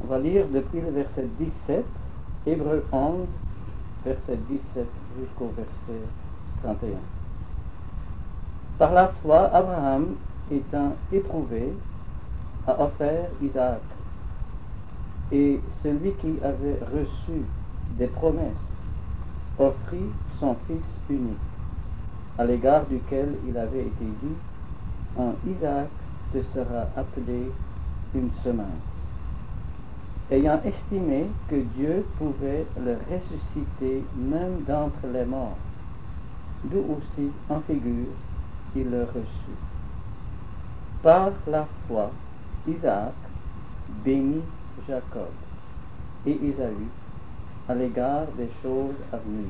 On va lire depuis le verset 17, Hébreux 11, verset 17 jusqu'au verset 31. Par la foi, Abraham, étant éprouvé, a offert Isaac. Et celui qui avait reçu des promesses offrit son fils unique, à l'égard duquel il avait été dit, en Isaac te sera appelé une semence. Ayant estimé que Dieu pouvait le ressusciter même d'entre les morts, d'où aussi, en figure, il le reçut. Par la foi, Isaac bénit Jacob et Ésaü à l'égard des choses à venir.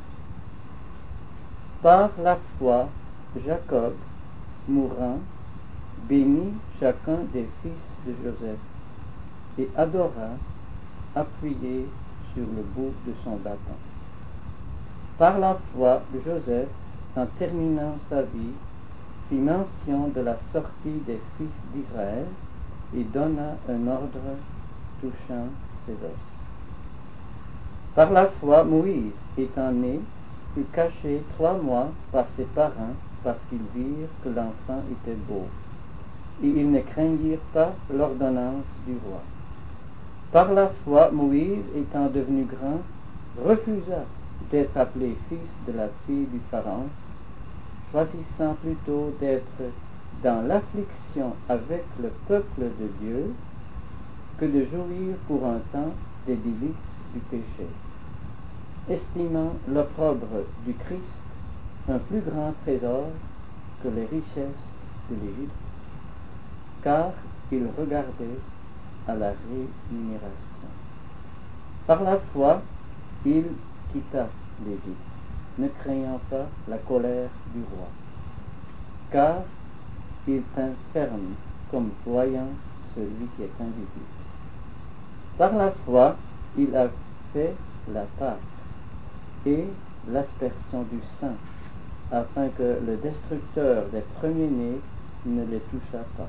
Par la foi, Jacob, mourant, bénit chacun des fils de Joseph et adora, appuyé sur le bout de son bâton. Par la foi, Joseph, en terminant sa vie, fit mention de la sortie des fils d'Israël et donna un ordre touchant ses os. Par la foi, Moïse, étant né, fut caché 3 mois par ses parents parce qu'ils virent que l'enfant était beau, et ils ne craignirent pas l'ordonnance du roi. Par la foi, Moïse, étant devenu grand, refusa d'être appelé fils de la fille du Pharaon, choisissant plutôt d'être dans l'affliction avec le peuple de Dieu que de jouir pour un temps des délices du péché, estimant l'opprobre du Christ un plus grand trésor que les richesses de l'Égypte, car il regardait à la rémunération. Par la foi, il quitta l'Égypte, ne craignant pas la colère du roi, car il tint ferme comme voyant celui qui est invisible. Par la foi, il a fait la Pâque et l'aspersion du sang, afin que le destructeur des premiers-nés ne les touchât pas.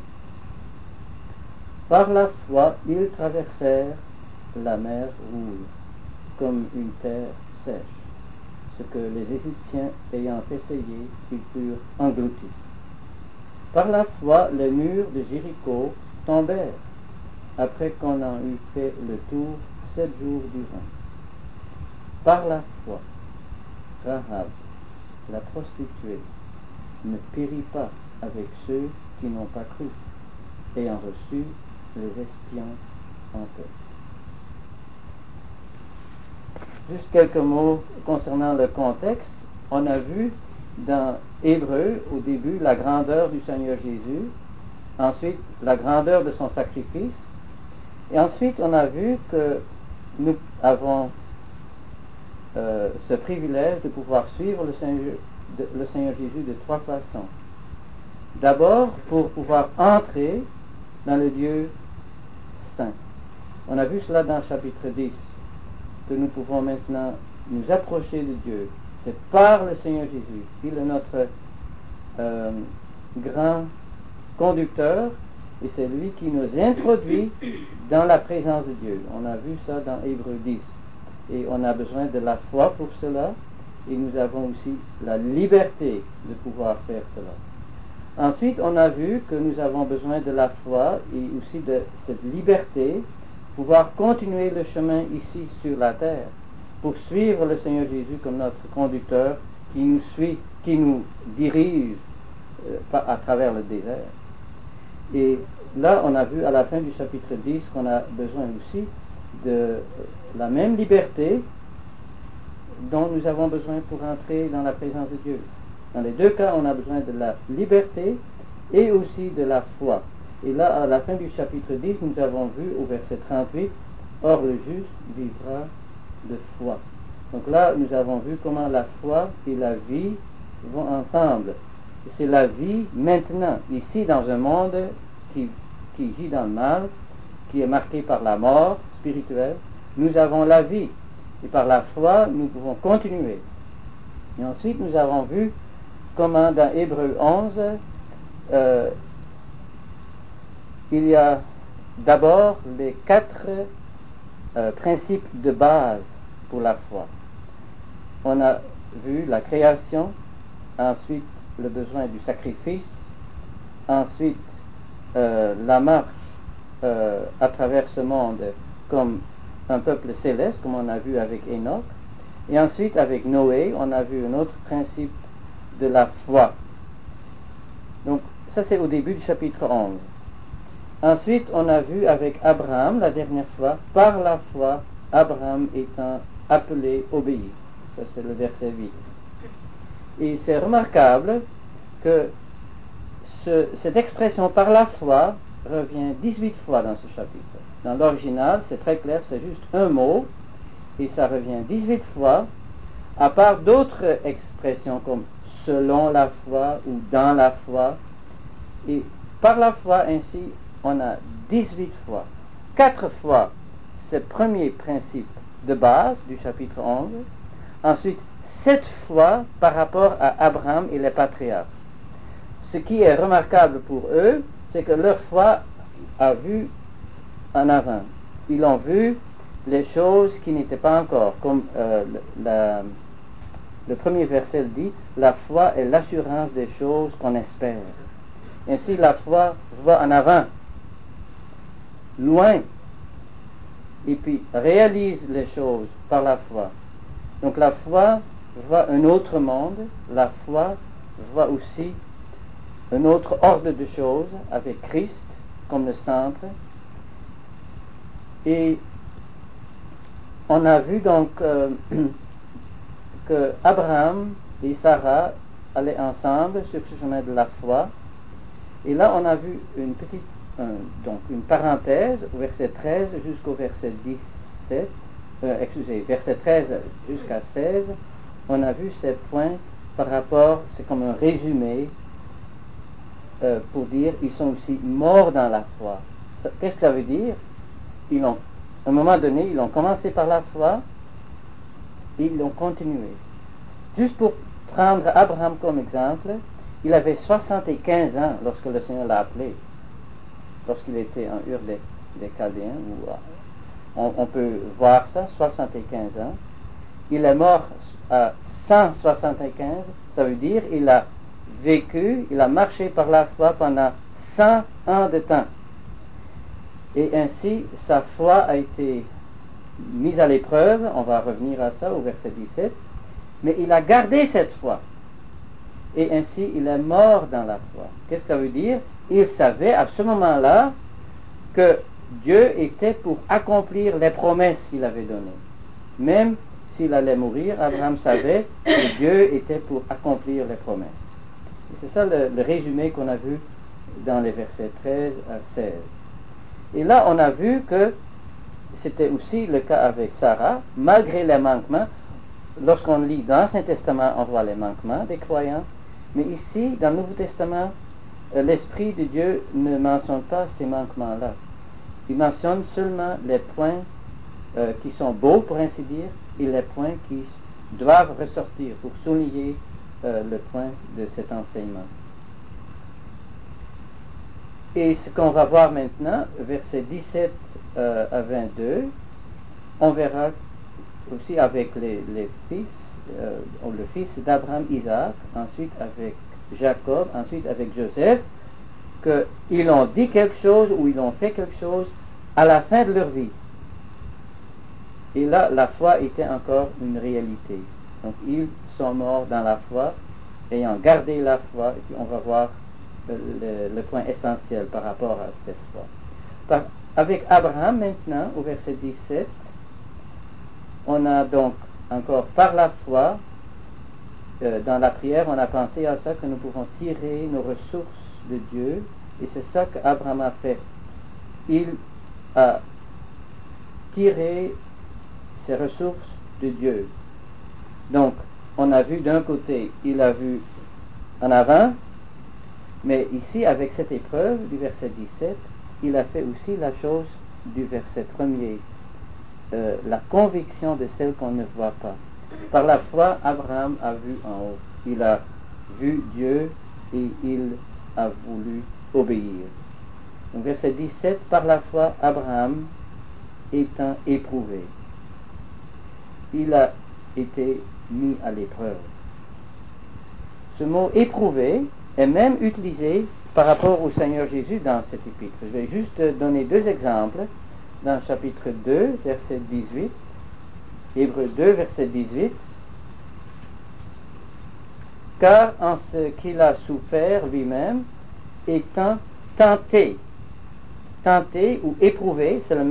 Par la foi, ils traversèrent la mer Rouge, comme une terre sèche, ce que les Égyptiens ayant essayé, ils furent engloutis. Par la foi, les murs de Jéricho tombèrent, après qu'on en eut fait le tour 7 jours durant. Par la foi, Rahab, la prostituée, ne périt pas avec ceux qui n'ont pas cru, ayant reçu les espions en paix. Juste quelques mots concernant le contexte. On a vu dans Hébreux, au début, la grandeur du Seigneur Jésus, ensuite la grandeur de son sacrifice, et ensuite on a vu que nous avons ce privilège de pouvoir suivre le Seigneur Jésus de 3 façons. D'abord, pour pouvoir entrer dans le Dieu saint. On a vu cela dans le chapitre 10, que nous pouvons maintenant nous approcher de Dieu. C'est par le Seigneur Jésus. Il est notre grand conducteur et c'est lui qui nous introduit dans la présence de Dieu. On a vu ça dans Hébreux 10. Et on a besoin de la foi pour cela, et nous avons aussi la liberté de pouvoir faire cela. Ensuite, on a vu que nous avons besoin de la foi et aussi de cette liberté, pouvoir continuer le chemin ici sur la terre, pour suivre le Seigneur Jésus comme notre conducteur, qui nous suit, qui nous dirige à travers le désert. Et là, on a vu à la fin du chapitre 10 qu'on a besoin aussi de la même liberté dont nous avons besoin pour entrer dans la présence de Dieu. Dans les 2 cas, on a besoin de la liberté et aussi de la foi. Et là, à la fin du chapitre 10, nous avons vu au verset 38, « Or le juste vivra de foi ». Donc là, nous avons vu comment la foi et la vie vont ensemble. C'est la vie maintenant, ici dans un monde qui gît dans le mal, qui est marqué par la mort spirituelle. Nous avons la vie. Et par la foi, nous pouvons continuer. Et ensuite, nous avons vu comment dans Hébreux 11, il y a d'abord les 4 principes de base pour la foi. On a vu la création, ensuite le besoin du sacrifice, ensuite la marche à travers ce monde comme un peuple céleste, comme on a vu avec Enoch, et ensuite avec Noé, on a vu un autre principe de la foi. Donc ça c'est au début du chapitre 11. Ensuite on a vu avec Abraham la dernière fois, par la foi, Abraham étant appelé obéir. Ça c'est le verset 8. Et c'est remarquable que cette expression par la foi revient 18 fois dans ce chapitre. Dans l'original, c'est très clair, c'est juste un mot, et ça revient 18 fois, à part d'autres expressions comme selon la foi ou dans la foi. Et par la foi, ainsi, on a 18 fois. 4 fois ce premier principe de base du chapitre 11, ensuite 7 fois par rapport à Abraham et les patriarches. Ce qui est remarquable pour eux, c'est que leur foi a vu en avant. Ils ont vu les choses qui n'étaient pas encore, comme le premier verset dit, la foi est l'assurance des choses qu'on espère. Ainsi la foi va en avant, loin, et puis réalise les choses par la foi. Donc la foi voit un autre monde, la foi voit aussi un autre ordre de choses avec Christ comme le centre. Et on a vu donc que Abraham et Sarah allaient ensemble sur ce chemin de la foi. Et là on a vu une parenthèse au verset 13 jusqu'au verset 17, verset 13 jusqu'à 16, on a vu ces points par rapport, c'est comme un résumé pour dire ils sont aussi morts dans la foi. Qu'est-ce que ça veut dire? À un moment donné, ils ont commencé par la foi et ils ont continué. Juste pour prendre Abraham comme exemple, il avait 75 ans lorsque le Seigneur l'a appelé, lorsqu'il était en Ur des Chaldéens, on peut voir ça, 75 ans. Il est mort à 175, ça veut dire il a vécu, il a marché par la foi pendant 100 ans de temps. Et ainsi, sa foi a été mise à l'épreuve, on va revenir à ça au verset 17, mais il a gardé cette foi. Et ainsi, il est mort dans la foi. Qu'est-ce que ça veut dire? Il savait à ce moment-là que Dieu était pour accomplir les promesses qu'il avait données. Même s'il allait mourir, Abraham savait que Dieu était pour accomplir les promesses. Et c'est ça le résumé qu'on a vu dans les versets 13 à 16. Et là, on a vu que c'était aussi le cas avec Sarah, malgré les manquements. Lorsqu'on lit dans l'Ancien Testament, on voit les manquements des croyants. Mais ici, dans le Nouveau Testament, l'Esprit de Dieu ne mentionne pas ces manquements-là. Il mentionne seulement les points qui sont beaux, pour ainsi dire, et les points qui doivent ressortir pour souligner le point de cet enseignement. Et ce qu'on va voir maintenant, versets 17 à 22, on verra aussi avec les fils, le fils d'Abraham, Isaac, ensuite avec Jacob, ensuite avec Joseph, qu'ils ont dit quelque chose ou ils ont fait quelque chose à la fin de leur vie. Et là, la foi était encore une réalité. Donc ils sont morts dans la foi, ayant gardé la foi, et puis on va voir le point essentiel par rapport à cette foi. Avec Abraham maintenant, au verset 17, on a donc encore par la foi, dans la prière, on a pensé à ça, que nous pouvons tirer nos ressources de Dieu, et c'est ça qu'Abraham a fait. Il a tiré ses ressources de Dieu. Donc, on a vu d'un côté, il a vu en avant, mais ici, avec cette épreuve du verset 17, il a fait aussi la chose du verset 1er, la conviction de celle qu'on ne voit pas. Par la foi, Abraham a vu en haut. Il a vu Dieu et il a voulu obéir. Donc, verset 17, par la foi, Abraham étant éprouvé, il a été mis à l'épreuve. Ce mot éprouvé est même utilisé par rapport au Seigneur Jésus dans cet épître. Je vais juste donner deux exemples dans chapitre 2, verset 18, Hébreux 2, verset 18. Car en ce qu'il a souffert lui-même, étant tenté ou éprouvé, c'est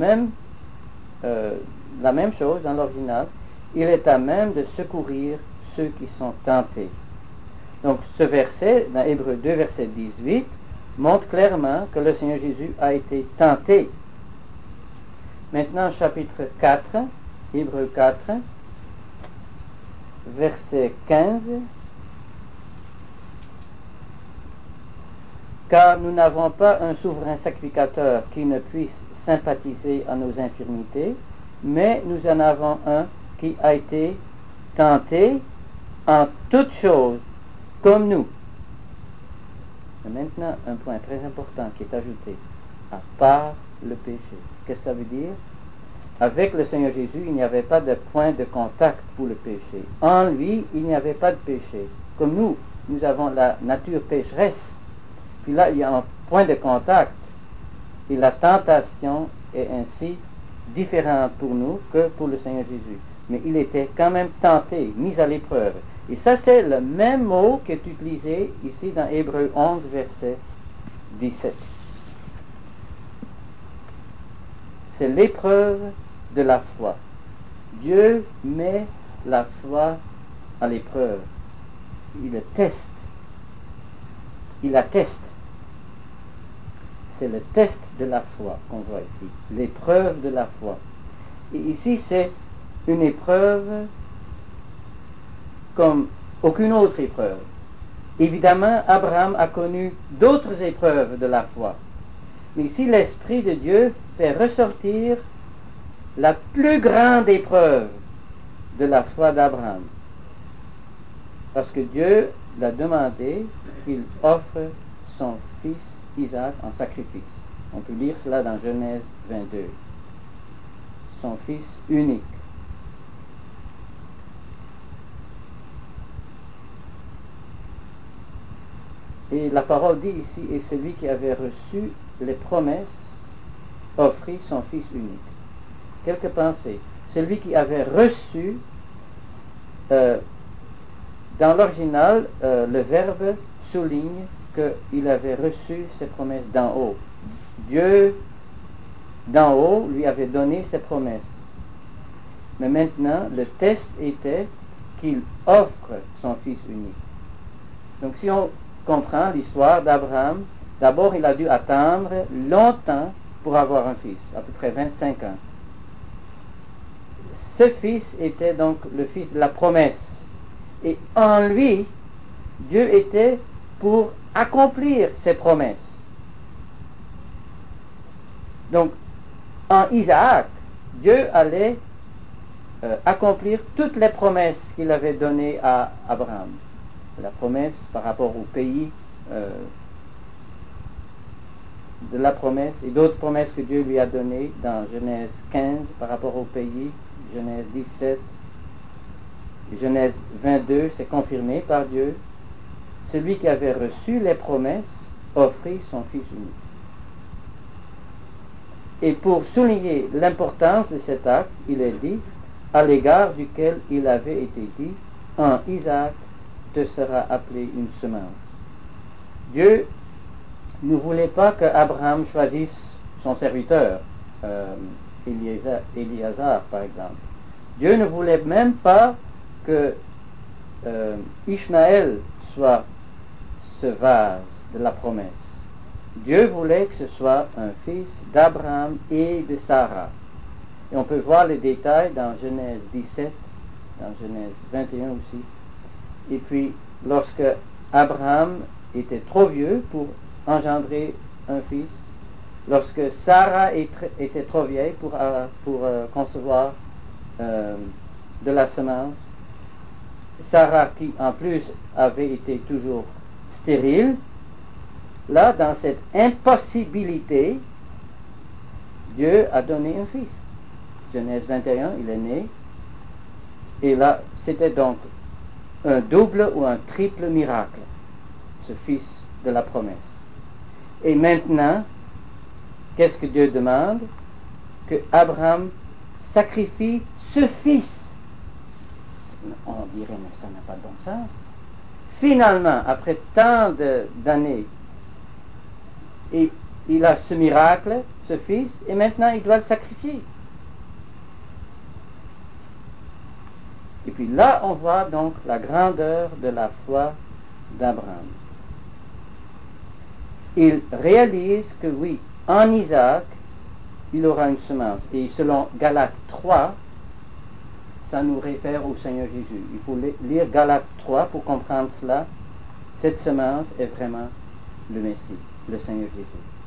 la même chose dans l'original, il est à même de secourir ceux qui sont tentés. Donc ce verset, dans Hébreux 2, verset 18, montre clairement que le Seigneur Jésus a été tenté. Maintenant, chapitre 4, Hébreux 4, verset 15. Car nous n'avons pas un souverain sacrificateur qui ne puisse sympathiser à nos infirmités, mais nous en avons un qui a été tenté en toutes choses, comme nous. Et maintenant, un point très important qui est ajouté, à part le péché. Qu'est-ce que ça veut dire? Avec le Seigneur Jésus, il n'y avait pas de point de contact pour le péché. En lui, il n'y avait pas de péché. Comme nous avons la nature pécheresse. Puis là, il y a un point de contact. Et la tentation est ainsi différente pour nous que pour le Seigneur Jésus. Mais il était quand même tenté, mis à l'épreuve. Et ça, c'est le même mot qui est utilisé ici dans Hébreux 11, verset 17. C'est l'épreuve de la foi. Dieu met la foi à l'épreuve. Il le teste. Il atteste. C'est le test de la foi qu'on voit ici. L'épreuve de la foi. Et ici, c'est une épreuve comme aucune autre épreuve. Évidemment, Abraham a connu d'autres épreuves de la foi. Mais ici, l'Esprit de Dieu fait ressortir la plus grande épreuve de la foi d'Abraham. Parce que Dieu l'a demandé qu'il offre son fils Isaac en sacrifice. On peut lire cela dans Genèse 22. Son fils unique. Et la parole dit ici, et celui qui avait reçu les promesses offrit son fils unique. Quelques pensées. Celui qui avait reçu, dans l'original, le verbe souligne qu'il avait reçu ses promesses d'en haut. Dieu d'en haut lui avait donné ses promesses. Mais maintenant, le test était qu'il offre son fils unique. Donc si on comprend l'histoire d'Abraham, d'abord il a dû attendre longtemps pour avoir un fils, à peu près 25 ans. Ce fils était donc le fils de la promesse. Et en lui, Dieu était pour accomplir ses promesses. Donc, en Isaac, Dieu allait accomplir toutes les promesses qu'il avait données à Abraham. La promesse par rapport au pays de la promesse et d'autres promesses que Dieu lui a données dans Genèse 15 par rapport au pays, Genèse 17, Genèse 22, c'est confirmé par Dieu. Celui qui avait reçu les promesses offrit son fils unique. Et pour souligner l'importance de cet acte, il est dit, à l'égard duquel il avait été dit, en Isaac te sera appelé une semence. Dieu ne voulait pas qu'Abraham choisisse son serviteur, Éliazar par exemple. Dieu ne voulait même pas que Ishmaël soit ce vase de la promesse. Dieu voulait que ce soit un fils d'Abraham et de Sarah. Et on peut voir les détails dans Genèse 17, dans Genèse 21 aussi. Et puis, lorsque Abraham était trop vieux pour engendrer un fils, lorsque Sarah était trop vieille pour concevoir de la semence, Sarah qui en plus avait été toujours stérile, là, dans cette impossibilité, Dieu a donné un fils. Genèse 21, il est né. Et là, c'était donc un double ou un triple miracle, ce fils de la promesse. Et maintenant, qu'est-ce que Dieu demande? Que Abraham sacrifie ce fils. On dirait, mais ça n'a pas de bon sens. Finalement, après tant d'années, il a ce miracle, ce fils, et maintenant il doit le sacrifier. Et puis là, on voit donc la grandeur de la foi d'Abraham. Il réalise que oui, en Isaac, il aura une semence. Et selon Galates 3, ça nous réfère au Seigneur Jésus. Il faut lire Galates 3 pour comprendre cela. Cette semence est vraiment le Messie, le Seigneur Jésus.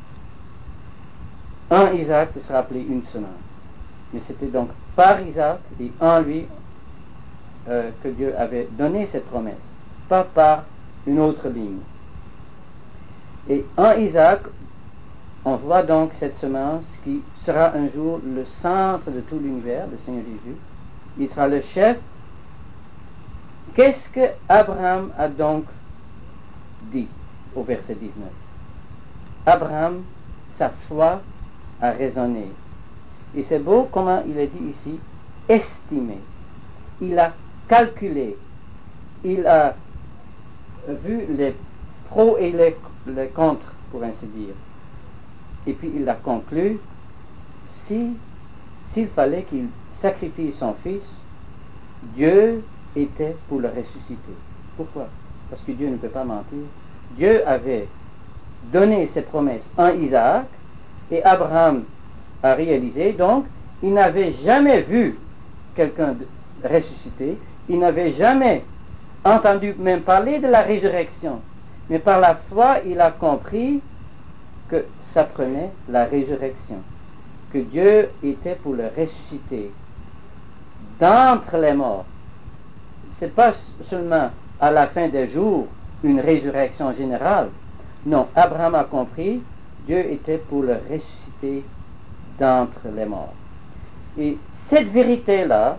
En Isaac, il sera appelé une semence. Mais c'était donc par Isaac et en lui que Dieu avait donné cette promesse, pas par une autre ligne. Et en Isaac, on voit donc cette semence qui sera un jour le centre de tout l'univers, le Seigneur Jésus. Il sera le chef. Qu'est-ce que Abraham a donc dit au verset 19? Abraham, sa foi a raisonné. Et c'est beau comment il est dit ici, estimé. Il a calculé. Il a vu les pros et les contre, pour ainsi dire. Et puis il a conclu, s'il fallait qu'il sacrifie son fils, Dieu était pour le ressusciter. Pourquoi? Parce que Dieu ne peut pas mentir. Dieu avait donné ses promesses en Isaac, et Abraham a réalisé, donc, il n'avait jamais vu quelqu'un ressusciter, il n'avait jamais entendu même parler de la résurrection, mais par la foi, il a compris que ça prenait la résurrection, que Dieu était pour le ressusciter d'entre les morts. Ce n'est pas seulement à la fin des jours une résurrection générale. Non, Abraham a compris, Dieu était pour le ressusciter d'entre les morts. Et cette vérité-là,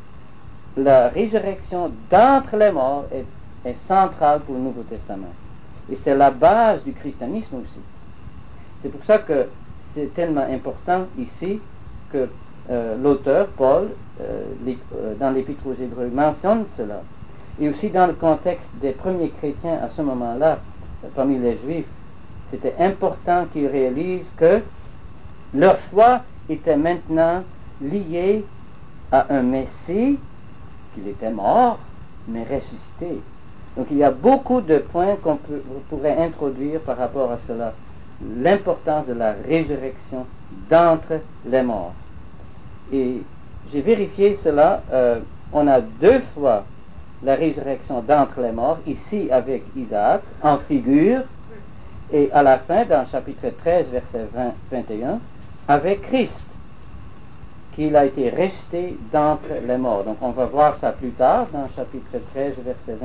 la résurrection d'entre les morts est centrale pour le Nouveau Testament. Et c'est la base du christianisme aussi. C'est pour ça que c'est tellement important ici que l'auteur, Paul, dans l'Épître aux Hébreux, mentionne cela. Et aussi dans le contexte des premiers chrétiens à ce moment-là, parmi les Juifs, c'était important qu'ils réalisent que leur foi était maintenant liée à un Messie, qu'il était mort, mais ressuscité. Donc il y a beaucoup de points qu'on pourrait introduire par rapport à cela. L'importance de la résurrection d'entre les morts. Et j'ai vérifié cela, on a deux fois la résurrection d'entre les morts, ici avec Isaac, en figure, et à la fin, dans chapitre 13, verset 21, avec Christ, qu'il a été ressuscité d'entre les morts. Donc on va voir ça plus tard, dans chapitre 13, verset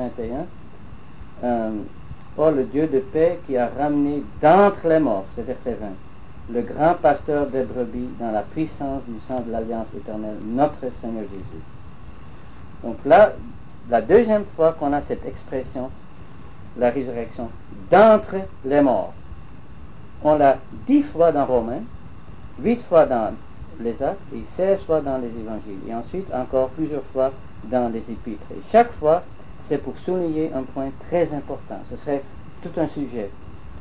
21. Paul, le Dieu de paix, qui a ramené d'entre les morts, c'est verset 20, le grand pasteur des brebis dans la puissance du sang de l'Alliance éternelle, notre Seigneur Jésus. Donc là, la deuxième fois qu'on a cette expression, la résurrection d'entre les morts. On l'a 10 fois dans Romains, 8 fois dans les Actes et 16 fois dans les Évangiles. Et ensuite encore plusieurs fois dans les Épîtres. Et chaque fois, c'est pour souligner un point très important. Ce serait tout un sujet.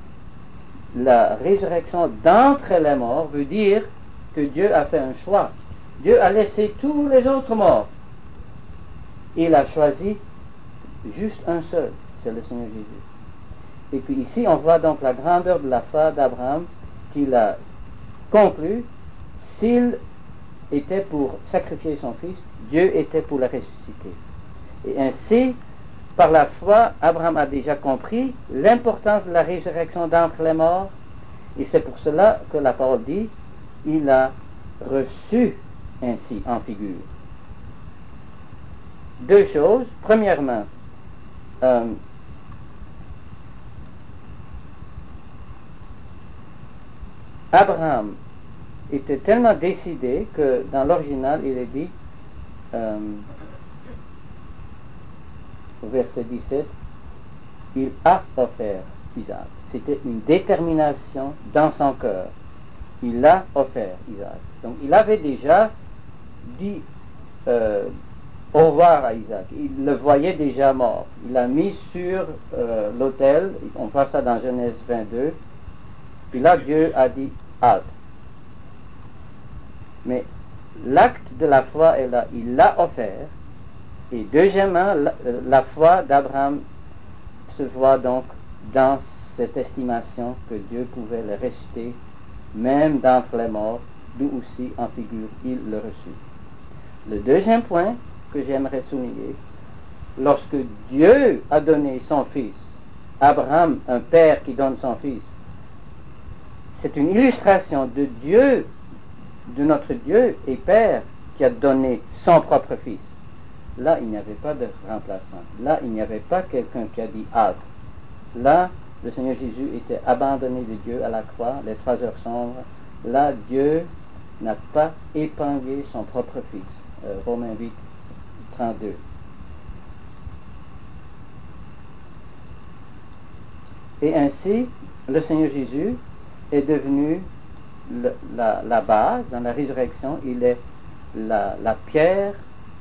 La résurrection d'entre les morts veut dire que Dieu a fait un choix. Dieu a laissé tous les autres morts. Il a choisi juste un seul, c'est le Seigneur Jésus. Et puis ici, on voit donc la grandeur de la foi d'Abraham qu'il a conclu. S'il était pour sacrifier son fils, Dieu était pour le ressusciter. Et ainsi, par la foi, Abraham a déjà compris l'importance de la résurrection d'entre les morts. Et c'est pour cela que la parole dit, il a reçu ainsi en figure. Deux choses. Premièrement, Abraham était tellement décidé que dans l'original, il est dit, au verset 17, il a offert Isaac. C'était une détermination dans son cœur. Il a offert Isaac. Donc il avait déjà dit au revoir à Isaac. Il le voyait déjà mort. Il l'a mis sur l'autel. On voit ça dans Genèse 22. Puis là, Dieu a dit halte. Mais l'acte de la foi est là. Il l'a offert. Et deuxièmement, la foi d'Abraham se voit donc dans cette estimation que Dieu pouvait le ressusciter, même d'entre les morts, d'où aussi en figure il le reçut. Le deuxième point que j'aimerais souligner, lorsque Dieu a donné son fils, Abraham, un père qui donne son fils, c'est une illustration de Dieu, de notre Dieu et Père qui a donné son propre fils. Là, il n'y avait pas de remplaçant. Là, il n'y avait pas quelqu'un qui a dit « hâte ». Là, le Seigneur Jésus était abandonné de Dieu à la croix, les 3 heures sombres. Là, Dieu n'a pas épinglé son propre fils. Romains 8, 32. Et ainsi, le Seigneur Jésus est devenu la base. Dans la résurrection, il est la pierre,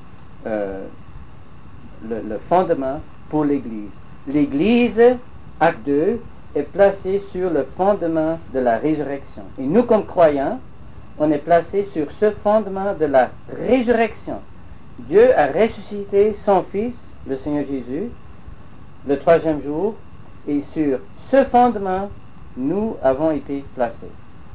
le fondement pour l'Église. L'Église, acte 2, est placée sur le fondement de la résurrection. Et nous, comme croyants, on est placés sur ce fondement de la résurrection. Dieu a ressuscité son Fils, le Seigneur Jésus, le 3e jour, et sur ce fondement, nous avons été placés.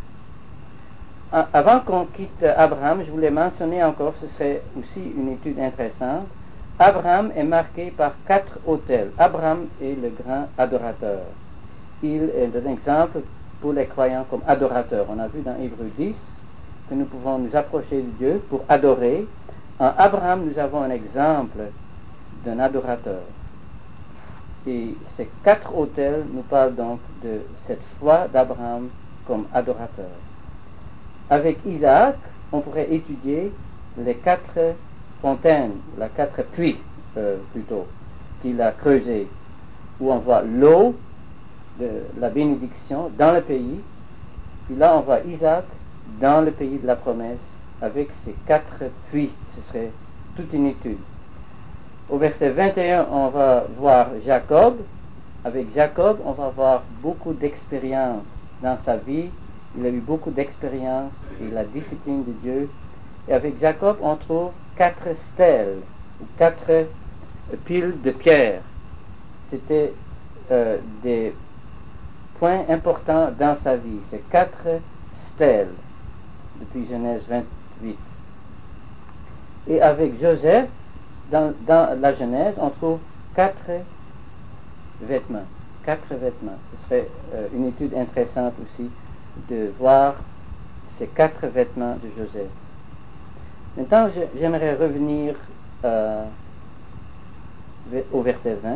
Avant qu'on quitte Abraham, je voulais mentionner encore, ce serait aussi une étude intéressante. Abraham est marqué par 4 autels. Abraham est le grand adorateur. Il est un exemple pour les croyants comme adorateur. On a vu dans Hébreux 10 que nous pouvons nous approcher de Dieu pour adorer. En Abraham, nous avons un exemple d'un adorateur. Et ces 4 autels nous parlent donc de cette foi d'Abraham comme adorateur. Avec Isaac, on pourrait étudier les 4 fontaines, les 4 puits plutôt, qu'il a creusés, où on voit l'eau de la bénédiction dans le pays. Puis là, on voit Isaac dans le pays de la promesse, avec ces 4 puits. Ce serait toute une étude. Au verset 21, on va voir Jacob. Avec Jacob, on va voir beaucoup d'expérience dans sa vie. Il a eu beaucoup d'expérience et la discipline de Dieu. Et avec Jacob, on trouve 4 stèles, ou 4 piles de pierre. C'était des points importants dans sa vie. Ces 4 stèles, depuis Genèse 28. Et avec Joseph, dans la Genèse, on trouve 4 vêtements. 4 vêtements. Ce serait une étude intéressante aussi de voir ces 4 vêtements de Joseph. Maintenant, j'aimerais revenir au verset 20.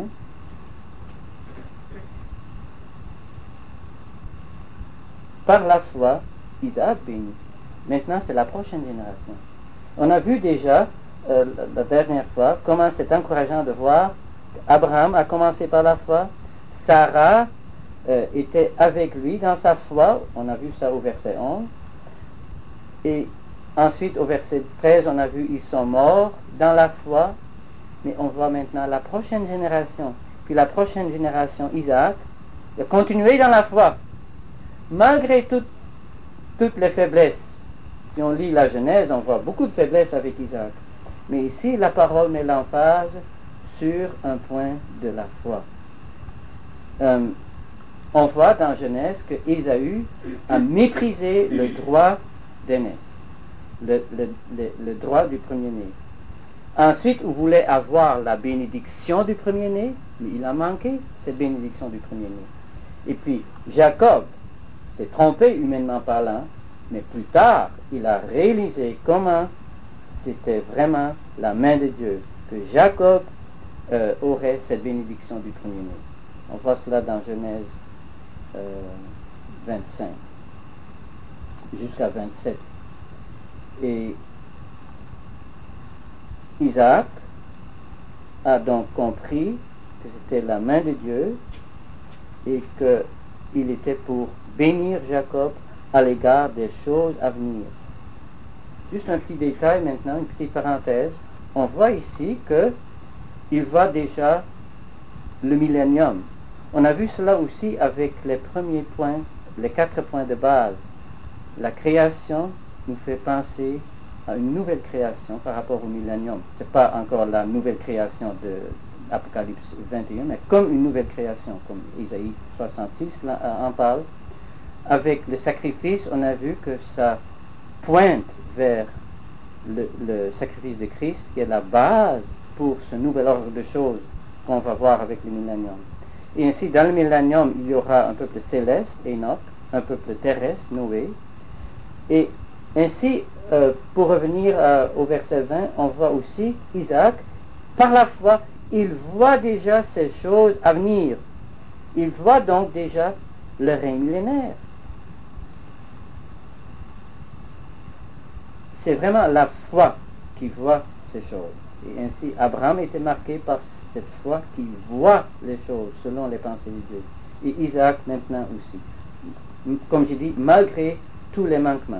Par la foi, Isaac bénit. Maintenant, c'est la prochaine génération. On a vu déjà, la dernière fois, comment c'est encourageant de voir qu'Abraham a commencé par la foi, Sarah était avec lui dans sa foi, on a vu ça au verset 11, et ensuite au verset 13, on a vu ils sont morts dans la foi, mais on voit maintenant la prochaine génération, puis la prochaine génération, Isaac, a continué dans la foi, malgré toutes les faiblesses. Si on lit la Genèse, on voit beaucoup de faiblesses avec Isaac, mais ici la parole met l'emphase sur un point de la foi. On voit dans Genèse que Ésaü a méprisé le droit d'aînesse, le droit du premier-né. Ensuite, il voulait avoir la bénédiction du premier-né, mais il a manqué cette bénédiction du premier-né. Et puis, Jacob s'est trompé humainement parlant, mais plus tard, il a réalisé comment c'était vraiment la main de Dieu, que Jacob aurait cette bénédiction du premier-né. On voit cela dans Genèse 25. jusqu'à 27. Et Isaac a donc compris que c'était la main de Dieu et qu'il était pour bénir Jacob à l'égard des choses à venir. Juste un petit détail maintenant, une petite parenthèse. On voit ici qu'il voit déjà le millénium. On a vu cela aussi avec les premiers points, les 4 points de base. La création nous fait penser à une nouvelle création par rapport au millénium. Ce n'est pas encore la nouvelle création de Apocalypse 21, mais comme une nouvelle création, comme Isaïe 66 là, en parle. Avec le sacrifice, on a vu que ça pointe vers le sacrifice de Christ, qui est la base pour ce nouvel ordre de choses qu'on va voir avec le millénium. Et ainsi, dans le millénium, il y aura un peuple céleste, Enoch, un peuple terrestre, Noé. Et ainsi, pour revenir au verset 20, on voit aussi Isaac, par la foi, il voit déjà ces choses à venir. Il voit donc déjà le règne millénaire. C'est vraiment la foi qui voit ces choses. Et ainsi, Abraham était marqué par cette foi qui voit les choses selon les pensées de Dieu. Et Isaac maintenant aussi. Comme j'ai dit, malgré tous les manquements.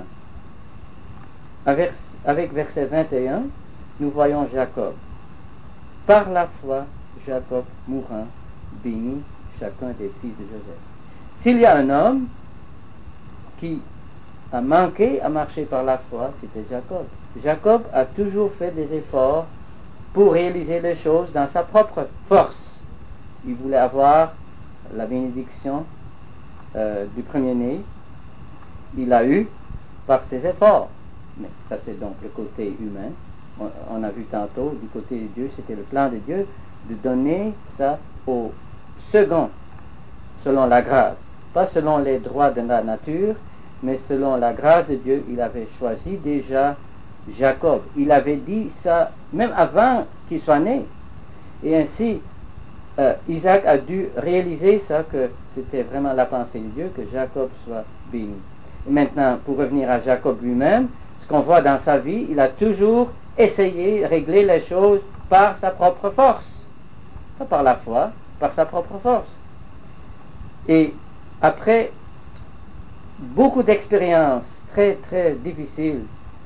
Avec verset 21, nous voyons Jacob. Par la foi, Jacob mourant, bénit chacun des fils de Joseph. S'il y a un homme qui a manqué à marcher par la foi, c'était Jacob. Jacob a toujours fait des efforts pour réaliser les choses dans sa propre force. Il voulait avoir la bénédiction du premier-né. Il l'a eu par ses efforts. Mais ça, c'est donc le côté humain. On a vu tantôt, du côté de Dieu, c'était le plan de Dieu de donner ça au second, selon la grâce. Pas selon les droits de la nature, mais selon la grâce de Dieu, il avait choisi déjà Jacob. Il avait dit ça même avant qu'il soit né. Et ainsi, Isaac a dû réaliser ça, que c'était vraiment la pensée de Dieu, que Jacob soit béni. Et maintenant, pour revenir à Jacob lui-même, ce qu'on voit dans sa vie, il a toujours essayé de régler les choses par sa propre force. Pas par la foi, par sa propre force. Et après beaucoup d'expériences très très difficiles,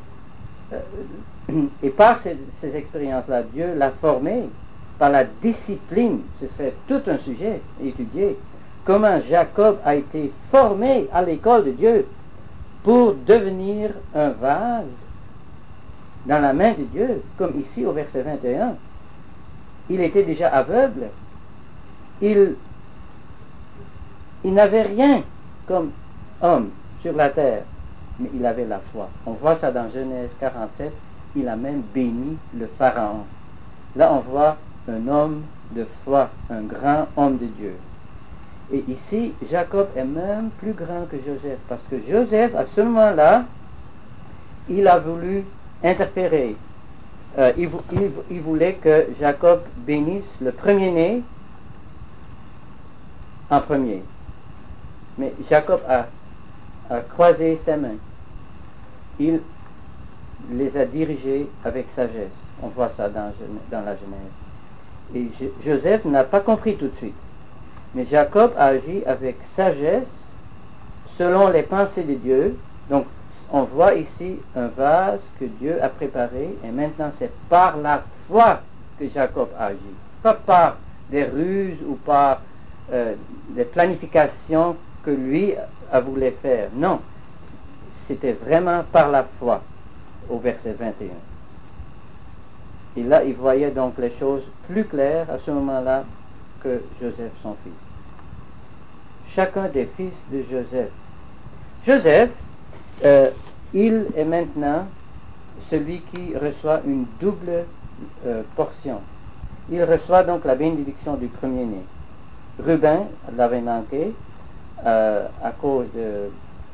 et par ces expériences-là, Dieu l'a formé par la discipline. Ce serait tout un sujet à étudier. Comment Jacob a été formé à l'école de Dieu pour devenir un vase dans la main de Dieu, comme ici au verset 21. Il était déjà aveugle. Il n'avait rien comme homme sur la terre, mais il avait la foi. On voit ça dans Genèse 47, il a même béni le Pharaon. Là, on voit un homme de foi, un grand homme de Dieu. Et ici, Jacob est même plus grand que Joseph, parce que Joseph, à ce moment-là, il a voulu interférer. Il voulait que Jacob bénisse le premier-né en premier. Mais Jacob a croisé ses mains. Il les a dirigés avec sagesse. On voit ça dans la Genèse. Et Joseph n'a pas compris tout de suite. Mais Jacob a agi avec sagesse, selon les pensées de Dieu. Donc, on voit ici un vase que Dieu a préparé, et maintenant c'est par la foi que Jacob agit. Pas par des ruses ou par des planifications que lui a voulu faire. Non, c'était vraiment par la foi, au verset 21. Et là, il voyait donc les choses plus claires à ce moment-là que Joseph, son fils. Chacun des fils de Joseph. Joseph, il est maintenant celui qui reçoit une double portion. Il reçoit donc la bénédiction du premier-né. Ruben l'avait manqué à cause de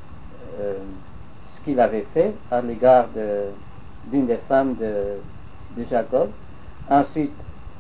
ce qu'il avait fait à l'égard d'une des femmes de Jacob. Ensuite,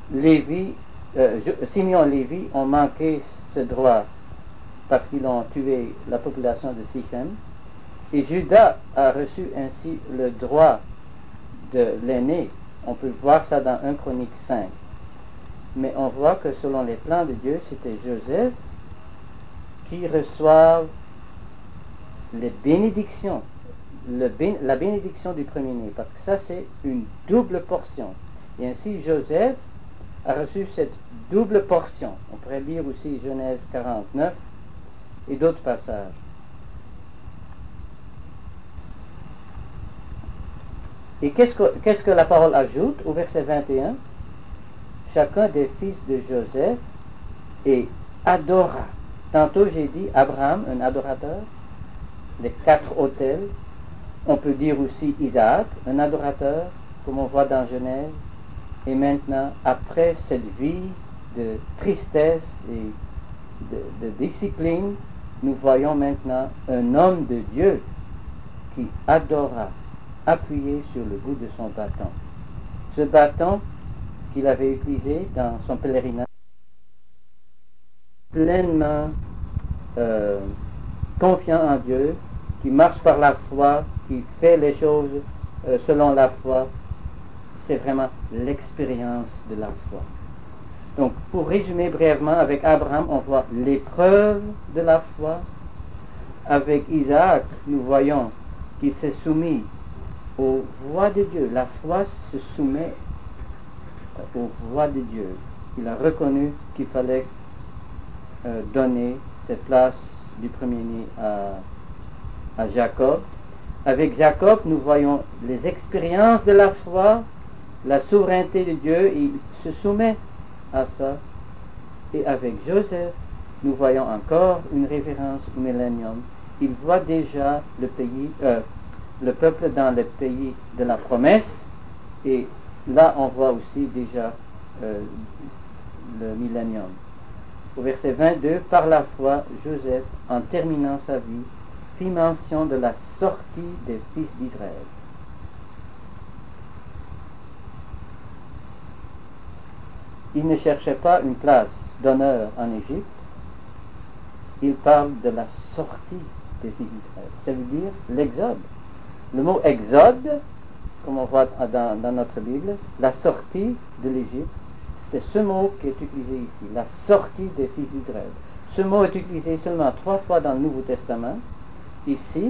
Simeon et Lévi ont manqué ce droit parce qu'ils ont tué la population de Sichem. Et Judas a reçu ainsi le droit de l'aîné. On peut voir ça dans 1 Chronique 5. Mais on voit que selon les plans de Dieu, c'était Joseph qui reçoit les bénédictions, la bénédiction du premier-né, parce que ça c'est une double portion. Et ainsi Joseph a reçu cette double portion. On pourrait lire aussi Genèse 49 et d'autres passages. Et qu'est-ce que la parole ajoute au verset 21? Chacun des fils de Joseph est adora. Tantôt j'ai dit Abraham, un adorateur, les 4 autels. On peut dire aussi Isaac, un adorateur, comme on voit dans Genèse. Et maintenant, après cette vie de tristesse et de discipline, nous voyons maintenant un homme de Dieu qui adora, appuyé sur le bout de son bâton. Ce bâton qu'il avait utilisé dans son pèlerinage, pleinement confiant en Dieu, qui marche par la foi, qui fait les choses selon la foi, c'est vraiment l'expérience de la foi. Donc, pour résumer brièvement, avec Abraham, on voit l'épreuve de la foi. Avec Isaac, nous voyons qu'il s'est soumis aux voies de Dieu. La foi se soumet aux voies de Dieu. Il a reconnu qu'il fallait donner cette place du premier-né à Jacob. Avec Jacob, nous voyons les expériences de la foi, la souveraineté de Dieu, il se soumet à ça. Et avec Joseph, nous voyons encore une référence au millénium. Il voit déjà le peuple dans le pays de la promesse, et là on voit aussi déjà le millénium. Au verset 22, par la foi, Joseph, en terminant sa vie, fit mention de la sortie des fils d'Israël. Il ne cherchait pas une place d'honneur en Égypte, il parle de la sortie des fils d'Israël. Ça veut dire l'exode. Le mot exode, comme on voit dans notre Bible, la sortie de l'Égypte, c'est ce mot qui est utilisé ici, la sortie des fils d'Israël. Ce mot est utilisé seulement 3 fois dans le Nouveau Testament, ici,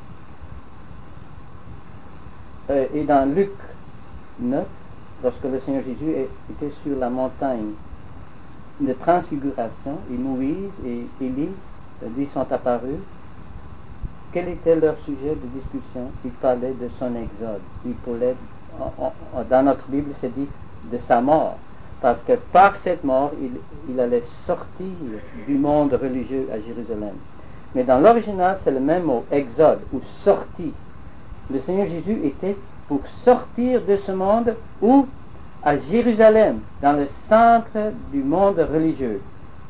et dans Luc 9, lorsque le Seigneur Jésus était sur la montagne de transfiguration, et Moïse et Élie lui sont apparus. Quel était leur sujet de discussion? Ils parlaient de son exode. Ils parlaient, dans notre Bible, c'est dit de sa mort. Parce que par cette mort, il allait sortir du monde religieux à Jérusalem. Mais dans l'original, c'est le même mot, exode, ou sortie. Le Seigneur Jésus était pour sortir de ce monde, ou à Jérusalem, dans le centre du monde religieux.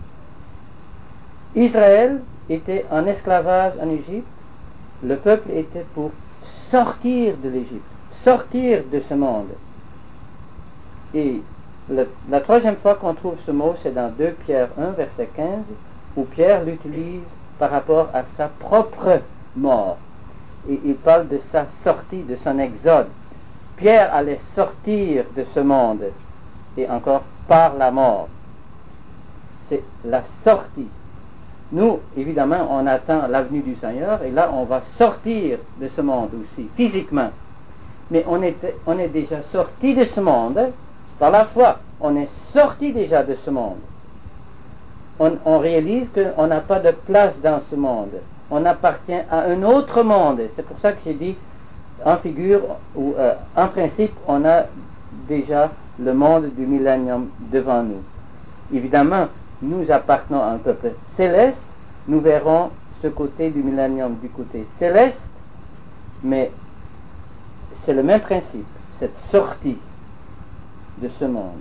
Israël était en esclavage en Égypte. Le peuple était pour sortir de l'Égypte, sortir de ce monde. Et la troisième fois qu'on trouve ce mot, c'est dans 2 Pierre 1, verset 15, où Pierre l'utilise par rapport à sa propre mort. Et il parle de sa sortie, de son exode. Pierre allait sortir de ce monde, et encore par la mort. C'est la sortie. Nous, évidemment, on attend l'avenue du Seigneur, et là, on va sortir de ce monde aussi, physiquement. Mais on est déjà sorti de ce monde par la foi. On est sorti déjà de ce monde. On réalise qu'on n'a pas de place dans ce monde. On appartient à un autre monde. C'est pour ça que j'ai dit, en figure, ou en principe, on a déjà le monde du millénium devant nous. Évidemment, nous appartenons à un peuple céleste. Nous verrons ce côté du millénium du côté céleste, mais c'est le même principe, cette sortie de ce monde.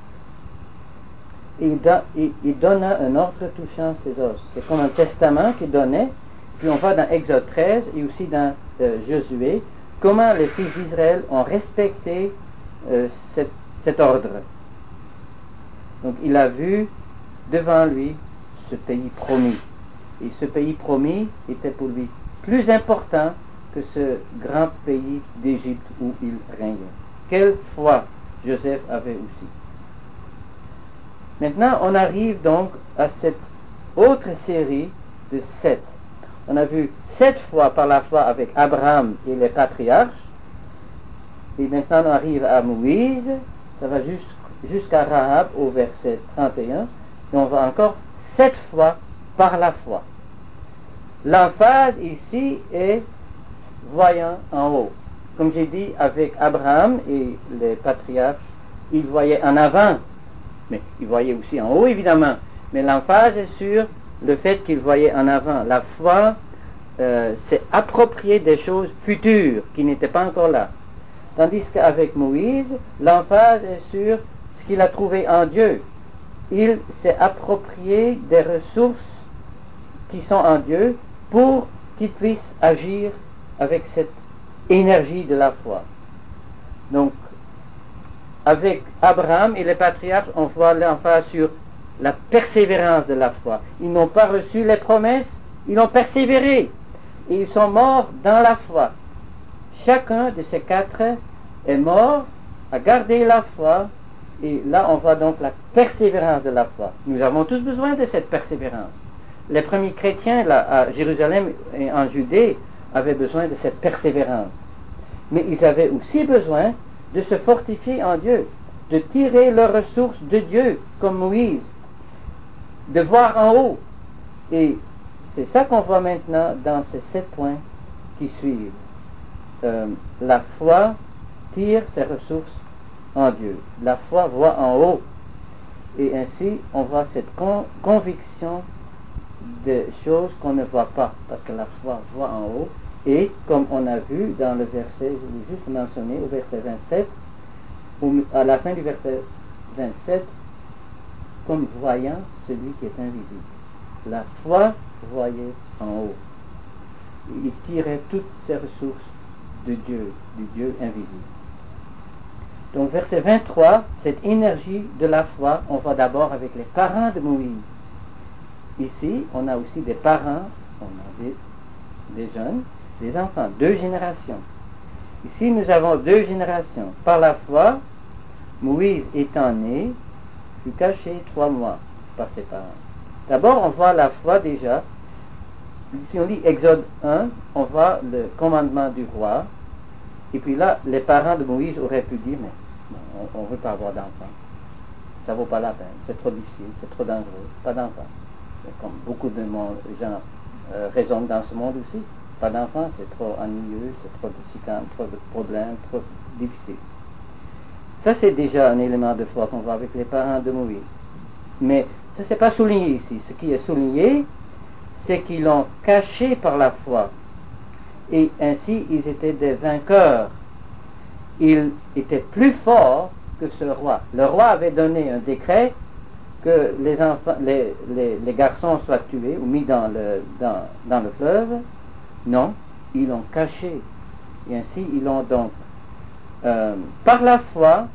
Et il donna un ordre touchant ses os. C'est comme un testament qu'il donnait. Puis on va dans Exode 13 et aussi dans Josué, comment les fils d'Israël ont respecté cet ordre. Donc il a vu devant lui ce pays promis. Et ce pays promis était pour lui plus important que ce grand pays d'Égypte où il régnait. Quelle foi Joseph avait aussi. Maintenant, on arrive donc à cette autre série de 7. On a vu 7 fois par la foi avec Abraham et les patriarches. Et maintenant, on arrive à Moïse. Ça va jusqu'à Rahab au verset 31. Et on va encore 7 fois par la foi. L'emphase ici est voyant en haut. Comme j'ai dit, avec Abraham et les patriarches, ils voyaient en avant. Mais ils voyaient aussi en haut, évidemment. Mais l'emphase est sur le fait qu'ils voyaient en avant. La foi s'est appropriée des choses futures qui n'étaient pas encore là. Tandis qu'avec Moïse, l'emphase est sur ce qu'il a trouvé en Dieu. Il s'est approprié des ressources qui sont en Dieu pour qu'il puisse agir avec cette énergie de la foi. Donc, avec Abraham et les patriarches, on voit l'emphase sur la persévérance de la foi. Ils n'ont pas reçu les promesses, ils ont persévéré. Et ils sont morts dans la foi. Chacun de ces 4 est mort, a gardé la foi, et là on voit donc la persévérance de la foi. Nous avons tous besoin de cette persévérance. Les premiers chrétiens là, à Jérusalem et en Judée avaient besoin de cette persévérance. Mais ils avaient aussi besoin de se fortifier en Dieu, de tirer leurs ressources de Dieu, comme Moïse, de voir en haut. Et c'est ça qu'on voit maintenant dans ces 7 points qui suivent. La foi tire ses ressources en Dieu. La foi voit en haut. Et ainsi, on voit cette conviction de choses qu'on ne voit pas, parce que la foi voit en haut. Et comme on a vu dans le verset, je l'ai juste mentionné, au verset 27, à la fin du verset 27, comme voyant celui qui est invisible. La foi voyait en haut. Il tirait toutes ses ressources de Dieu, du Dieu invisible. Donc verset 23, cette énergie de la foi, on va d'abord avec les parents de Moïse. Ici, on a aussi des parents, on a des jeunes, des enfants, 2 générations. Ici, nous avons 2 générations. Par la foi, Moïse étant né, fut caché 3 mois par ses parents. D'abord, on voit la foi déjà. Si on lit Exode 1, on voit le commandement du roi. Et puis là, les parents de Moïse auraient pu dire, mais on ne veut pas avoir d'enfants. Ça ne vaut pas la peine. C'est trop difficile, c'est trop dangereux. Pas d'enfants. Comme beaucoup de gens raisonnent dans ce monde aussi. Pas d'enfants, c'est trop ennuyeux, c'est trop difficile, trop de problèmes, trop difficile. Ça, c'est déjà un élément de foi qu'on voit avec les parents de Moïse. Mais ça, c'est pas souligné ici. Ce qui est souligné, c'est qu'ils l'ont caché par la foi. Et ainsi, ils étaient des vainqueurs. Ils étaient plus forts que ce roi. Le roi avait donné un décret que les enfants, les garçons soient tués ou mis dans le fleuve. Non, ils l'ont caché. Et ainsi, ils l'ont donc, par la foi,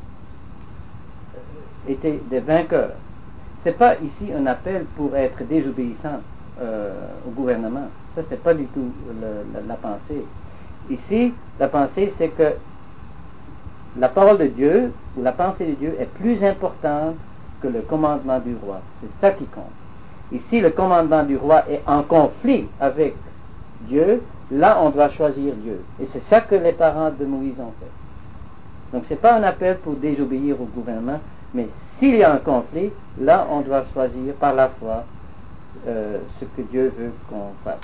été des vainqueurs. Ce n'est pas ici un appel pour être désobéissant au gouvernement. Ça, c'est pas du tout la pensée. Ici, la pensée, c'est que la parole de Dieu, ou la pensée de Dieu, est plus importante que le commandement du roi. C'est ça qui compte. Ici, le commandement du roi est en conflit avec Dieu. Là, on doit choisir Dieu. Et c'est ça que les parents de Moïse ont fait. Donc, ce n'est pas un appel pour désobéir au gouvernement, mais s'il y a un conflit, là, on doit choisir par la foi ce que Dieu veut qu'on fasse.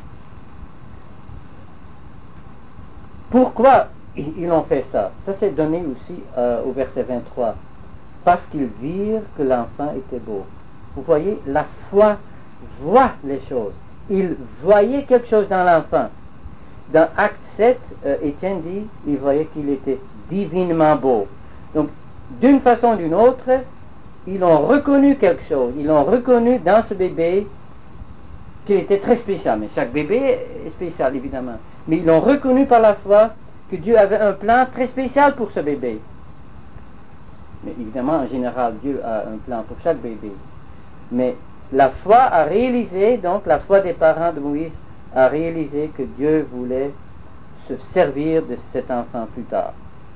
Pourquoi ils ont fait ça? Ça, c'est donné aussi au verset 23. Parce qu'ils virent que l'enfant était beau. Vous voyez, la foi voit les choses. Ils voyaient quelque chose dans l'enfant. Dans Acte 7, Étienne dit, il voyait qu'il était divinement beau. Donc, d'une façon ou d'une autre, ils ont reconnu quelque chose. Ils ont reconnu dans ce bébé qu'il était très spécial. Mais chaque bébé est spécial, évidemment. Mais ils ont reconnu par la foi que Dieu avait un plan très spécial pour ce bébé. Mais évidemment, en général, Dieu a un plan pour chaque bébé. Mais la foi a réalisé, donc la foi des parents de Moïse a réalisé que Dieu voulait se servir de cet enfant plus tard.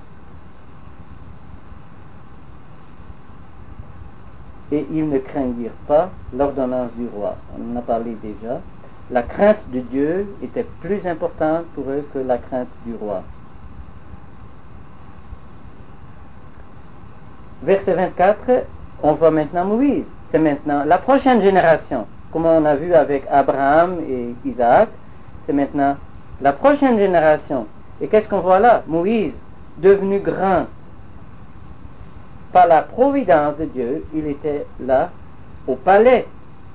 Et ils ne craignaient pas l'ordonnance du roi. On en a parlé déjà. La crainte de Dieu était plus importante pour eux que la crainte du roi. Verset 24, on voit maintenant Moïse. C'est maintenant la prochaine génération. Comme on a vu avec Abraham et Isaac, c'est maintenant la prochaine génération. Et qu'est-ce qu'on voit là? Moïse, devenu grand. Par la providence de Dieu, il était là, au palais.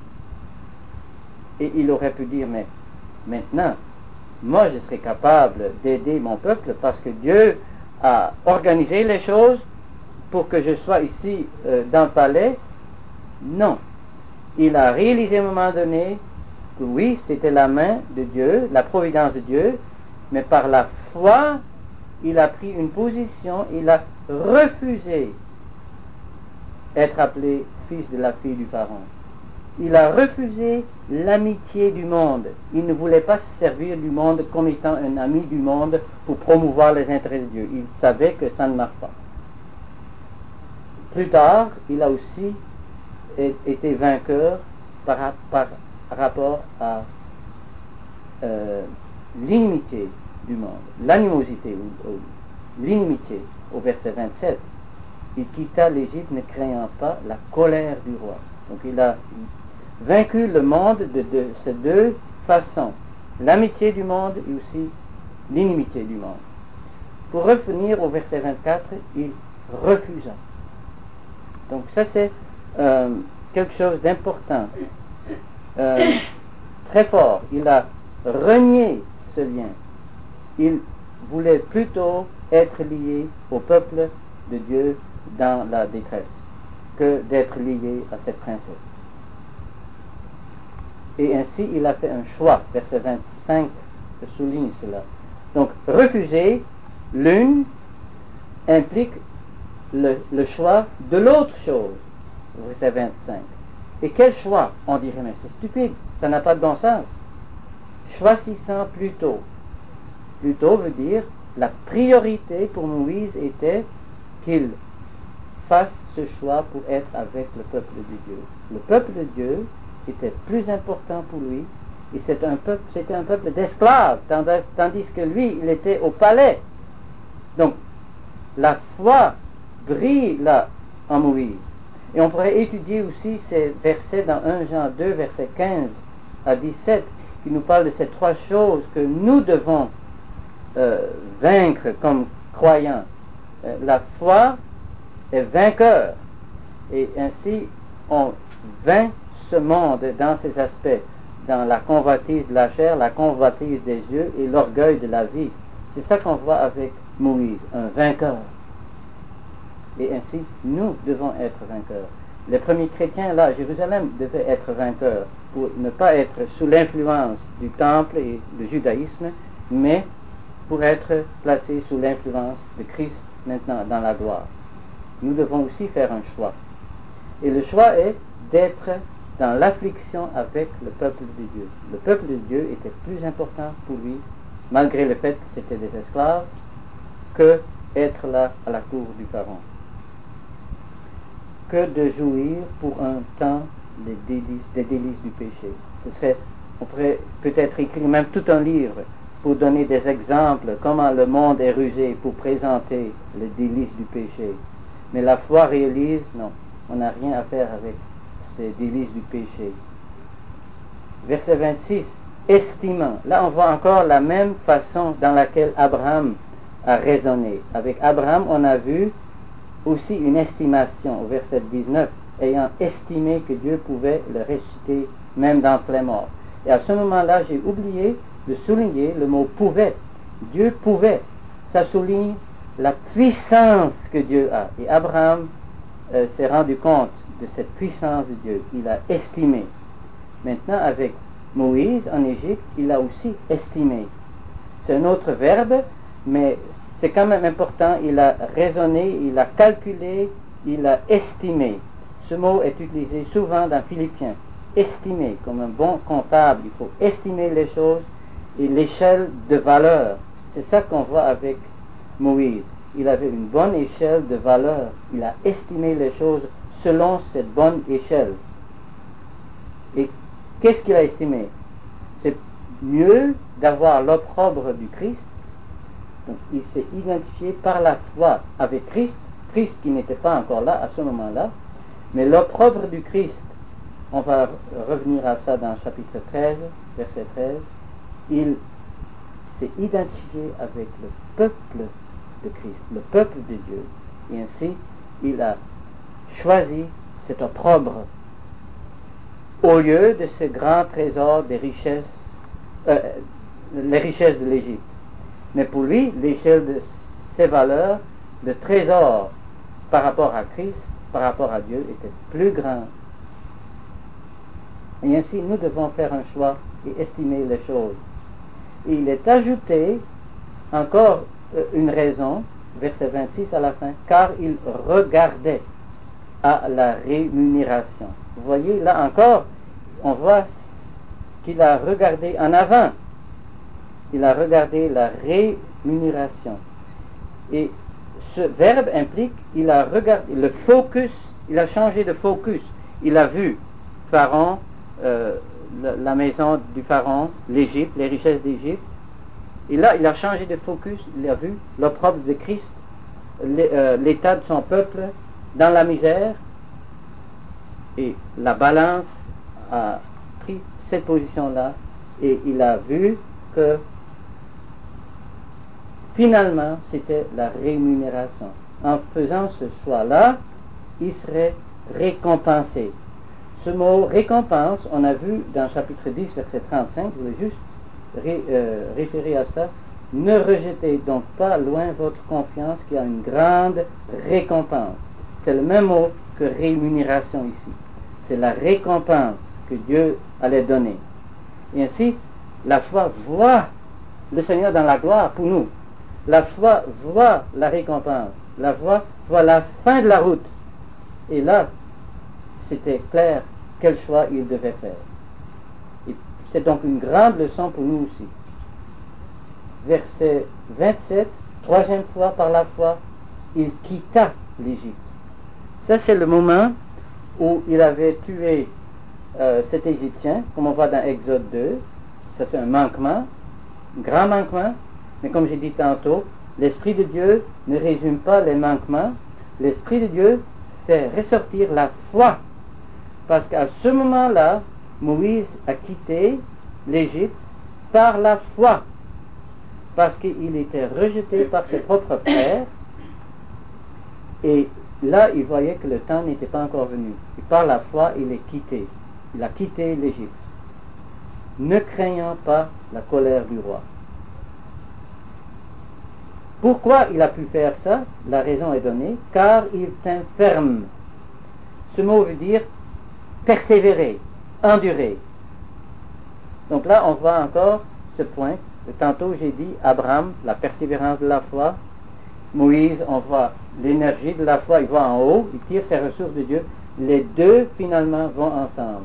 Et il aurait pu dire, mais maintenant, moi je serai capable d'aider mon peuple parce que Dieu a organisé les choses pour que je sois ici dans le palais. Non. Il a réalisé à un moment donné que oui, c'était la main de Dieu, la providence de Dieu, mais par la foi, il a pris une position, il a refusé être appelé fils de la fille du Pharaon. Il a refusé l'amitié du monde. Il ne voulait pas se servir du monde comme étant un ami du monde pour promouvoir les intérêts de Dieu. Il savait que ça ne marche pas. Plus tard, il a aussi été vainqueur par rapport à l'inimité du monde, l'animosité ou l'inimité au verset 27. Il quitta l'Égypte ne craignant pas la colère du roi. Donc il a vaincu le monde de ces deux façons, l'amitié du monde et aussi l'inimité du monde. Pour revenir au verset 24, il refusa. Donc ça c'est quelque chose d'important, très fort. Il a renié ce lien. Il voulait plutôt être lié au peuple de Dieu dans la détresse que d'être lié à cette princesse. Et ainsi il a fait un choix. Verset 25 souligne cela. Donc refuser l'une implique le choix de l'autre chose. Verset 25. Et quel choix? On dirait, mais c'est stupide, ça n'a pas de bon sens. Choisissant plutôt. Plutôt veut dire, la priorité pour Moïse était qu'il fasse ce choix pour être avec le peuple de Dieu. Le peuple de Dieu était plus important pour lui, et c'était un peuple d'esclaves, tandis que lui, il était au palais. Donc, la foi brille là en Moïse. Et on pourrait étudier aussi ces versets dans 1 Jean 2, versets 15 à 17, qui nous parlent de ces trois choses que nous devons vaincre comme croyants. La foi est vainqueur, et ainsi on vainc ce monde dans ses aspects, dans la convoitise de la chair, la convoitise des yeux et l'orgueil de la vie. C'est ça qu'on voit avec Moïse, un vainqueur. Et ainsi, nous devons être vainqueurs. Les premiers chrétiens, là, à Jérusalem, devaient être vainqueurs pour ne pas être sous l'influence du temple et du judaïsme, mais pour être placés sous l'influence de Christ maintenant dans la gloire. Nous devons aussi faire un choix. Et le choix est d'être dans l'affliction avec le peuple de Dieu. Le peuple de Dieu était plus important pour lui, malgré le fait que c'était des esclaves, que être là à la cour du Pharaon. Que de jouir pour un temps des délices du péché. On pourrait peut-être écrire même tout un livre pour donner des exemples, comment le monde est rusé pour présenter les délices du péché. Mais la foi réalise, non, on n'a rien à faire avec ces délices du péché. Verset 26, estimant. Là, on voit encore la même façon dans laquelle Abraham a raisonné. Avec Abraham, on a vu aussi une estimation, au verset 19, ayant estimé que Dieu pouvait le ressusciter même d'entre les morts. Et à ce moment-là, j'ai oublié de souligner le mot « pouvait ». Dieu pouvait. Ça souligne la puissance que Dieu a. Et Abraham s'est rendu compte de cette puissance de Dieu. Il a estimé. Maintenant, avec Moïse en Égypte, il a aussi estimé. C'est un autre verbe, mais c'est quand même important. Il a raisonné, il a calculé, il a estimé. Ce mot est utilisé souvent dans Philippiens. estimer, comme un bon comptable, il faut estimer les choses et l'échelle de valeur. C'est ça qu'on voit avec Moïse. Il avait une bonne échelle de valeur. Il a estimé les choses selon cette bonne échelle. Et qu'est-ce qu'il a estimé? C'est mieux d'avoir l'opprobre du Christ. Donc, il s'est identifié par la foi avec Christ, Christ qui n'était pas encore là à ce moment-là, mais l'opprobre du Christ, on va revenir à ça dans chapitre 13, verset 13, il s'est identifié avec le peuple de Christ, le peuple de Dieu, et ainsi il a choisi cet opprobre au lieu de ce grand trésor des richesses, les richesses de l'Égypte. Mais pour lui, l'échelle de ses valeurs, le trésor par rapport à Christ, par rapport à Dieu, était plus grand. Et ainsi, nous devons faire un choix et estimer les choses. Et il est ajouté encore une raison, verset 26 à la fin, car il regardait à la rémunération. Vous voyez, là encore, on voit qu'il a regardé en avant. Il a regardé la rémunération. Et ce verbe implique, il a regardé le focus, il a changé de focus. Il a vu Pharaon, la maison du Pharaon, l'Égypte, les richesses d'Égypte. Et là, il a changé de focus, il a vu l'opprobre de Christ, l'état de son peuple dans la misère. Et la balance a pris cette position-là et il a vu que finalement, c'était la rémunération. En faisant ce choix-là, il serait récompensé. Ce mot récompense, on a vu dans chapitre 10, verset 35, je voulais juste référer à ça. Ne rejetez donc pas loin votre confiance qui a une grande récompense. C'est le même mot que rémunération ici. C'est la récompense que Dieu allait donner. Et ainsi, la foi voit le Seigneur dans la gloire pour nous. La foi voit la récompense. La foi voit la fin de la route. Et là, c'était clair quel choix il devait faire. Et c'est donc une grande leçon pour nous aussi. Verset 27, troisième fois par la foi, il quitta l'Égypte. Ça, c'est le moment où il avait tué cet Égyptien, comme on voit dans Exode 2. Ça, c'est un manquement, un grand manquement. Mais comme j'ai dit tantôt, l'Esprit de Dieu ne résume pas les manquements. L'Esprit de Dieu fait ressortir la foi. Parce qu'à ce moment-là, Moïse a quitté l'Égypte par la foi. Parce qu'il était rejeté par ses propres frères. Et là, il voyait que le temps n'était pas encore venu. Et par la foi, il est quitté. Il a quitté l'Égypte, ne craignant pas la colère du roi. Pourquoi il a pu faire ça? La raison est donnée, car il tint ferme. Ce mot veut dire persévérer, endurer. Donc là, on voit encore ce point. Tantôt, j'ai dit Abraham, la persévérance de la foi. Moïse, on voit l'énergie de la foi, il va en haut, il tire ses ressources de Dieu. Les deux, finalement, vont ensemble.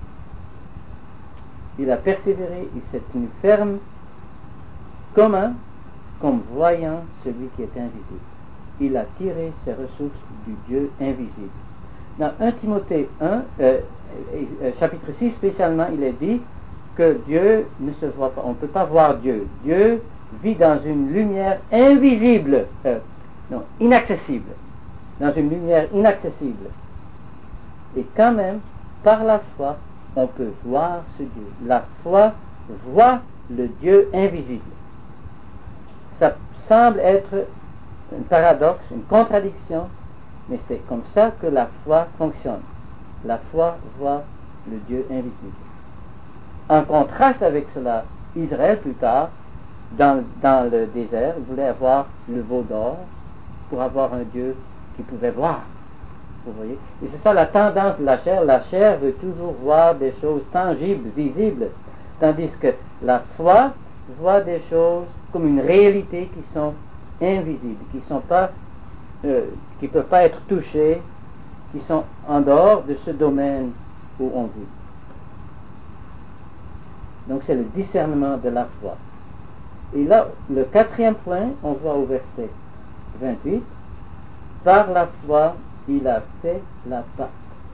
Il a persévéré, il s'est tenu ferme. Comment? Comme voyant celui qui est invisible. Il a tiré ses ressources du Dieu invisible. Dans 1 Timothée 1, chapitre 6 spécialement, il est dit que Dieu ne se voit pas, on ne peut pas voir Dieu. Dieu vit dans une lumière invisible, non, inaccessible, dans une lumière inaccessible. Et quand même, par la foi, on peut voir ce Dieu. La foi voit le Dieu invisible. Ça semble être un paradoxe, une contradiction, mais c'est comme ça que la foi fonctionne. La foi voit le Dieu invisible. En contraste avec cela, Israël plus tard, dans le désert, il voulait avoir le veau d'or pour avoir un Dieu qu'il pouvait voir. Vous voyez? Et c'est ça la tendance de la chair. La chair veut toujours voir des choses tangibles, visibles, tandis que la foi voit des choses comme une réalité qui sont invisibles, qui ne peuvent pas être touchées, qui sont en dehors de ce domaine où on vit. Donc c'est le discernement de la foi. Et là, le quatrième point, on voit au verset 28, par la foi, il a fait la Pâque.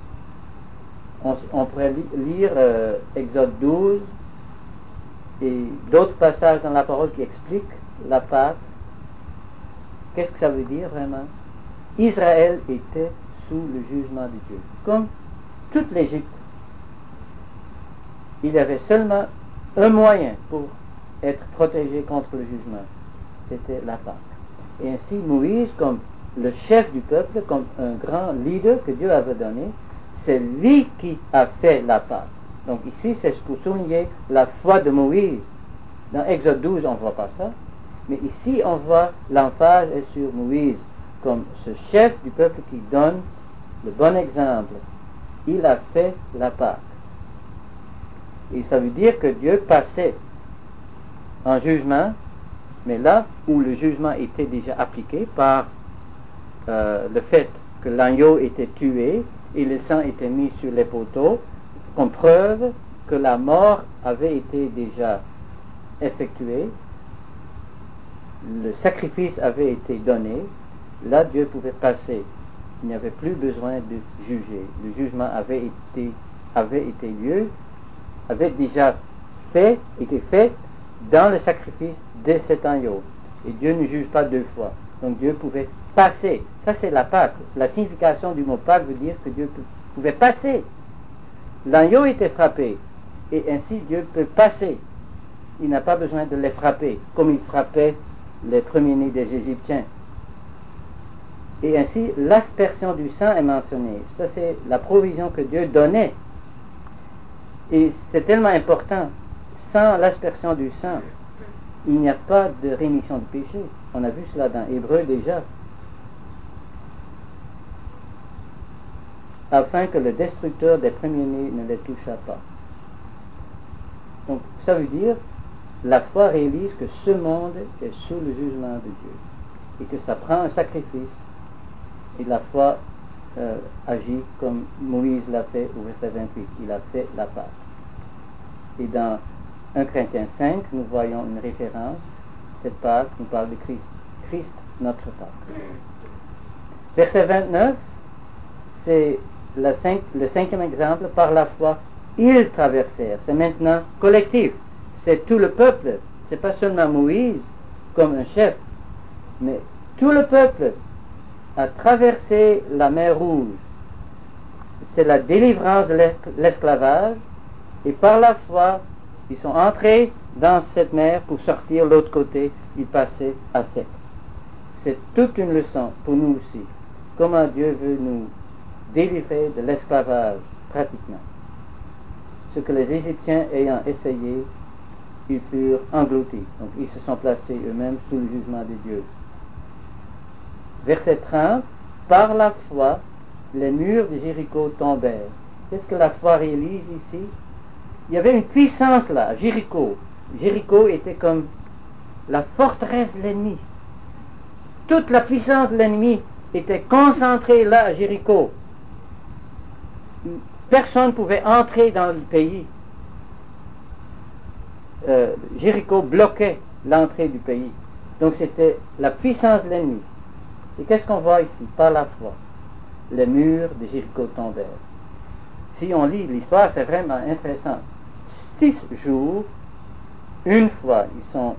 On pourrait lire Exode 12 et d'autres passages dans la parole qui expliquent la Pâque. Qu'est-ce que ça veut dire vraiment? Israël était sous le jugement de Dieu, comme toute l'Égypte. Il y avait seulement un moyen pour être protégé contre le jugement, c'était la Pâque. Et ainsi Moïse, comme le chef du peuple, comme un grand leader que Dieu avait donné, c'est lui qui a fait la Pâque. Donc ici, c'est pour souligner la foi de Moïse. Dans Exode 12, on ne voit pas ça, mais ici, on voit l'emphase est sur Moïse, comme ce chef du peuple qui donne le bon exemple. Il a fait la Pâque. Et ça veut dire que Dieu passait en jugement, mais là où le jugement était déjà appliqué par le fait que l'agneau était tué et le sang était mis sur les poteaux, comme preuve que la mort avait été déjà effectuée, le sacrifice avait été donné, là Dieu pouvait passer. Il n'y avait plus besoin de juger. Le jugement avait déjà été fait dans le sacrifice de cet agneau. Et Dieu ne juge pas deux fois. Donc Dieu pouvait passer. Ça c'est la Pâque. La signification du mot Pâque veut dire que Dieu pouvait passer. L'agneau était frappé. Et ainsi Dieu peut passer. Il n'a pas besoin de les frapper, comme il frappait les premiers-nés des Égyptiens. Et ainsi, l'aspersion du sang est mentionnée. Ça, c'est la provision que Dieu donnait. Et c'est tellement important. Sans l'aspersion du sang, il n'y a pas de rémission de péché. On a vu cela dans Hébreu déjà. Afin que le destructeur des premiers-nés ne les touchât pas. Donc, ça veut dire, la foi réalise que ce monde est sous le jugement de Dieu. Et que ça prend un sacrifice. Et la foi agit comme Moïse l'a fait au verset 28. Il a fait la Pâque. Et dans 1 Corinthiens 5, nous voyons une référence. Cette Pâque nous parle de Christ. Christ, notre Pâque. Verset 29, c'est le cinquième exemple. Par la foi, ils traversèrent. C'est maintenant collectif. C'est tout le peuple. C'est pas seulement Moïse comme un chef, mais tout le peuple a traversé la mer Rouge. C'est la délivrance de l'esclavage, et par la foi, ils sont entrés dans cette mer pour sortir de l'autre côté, ils passaient à sec. C'est toute une leçon pour nous aussi, comment Dieu veut nous délivrer de l'esclavage, pratiquement. Ce que les Égyptiens ayant essayé, ils furent engloutis, donc ils se sont placés eux-mêmes sous le jugement de Dieu. Verset 30, par la foi, les murs de Jéricho tombèrent. Qu'est-ce que la foi réalise ici? Il y avait une puissance là, à Jéricho. Jéricho était comme la forteresse de l'ennemi. Toute la puissance de l'ennemi était concentrée là, à Jéricho. Personne ne pouvait entrer dans le pays. Jéricho bloquait l'entrée du pays. Donc c'était la puissance de l'ennemi. Et qu'est-ce qu'on voit ici? Par la foi, les murs de Jéricho tombèrent. Si on lit l'histoire, c'est vraiment intéressant. 6 jours, une fois, ils sont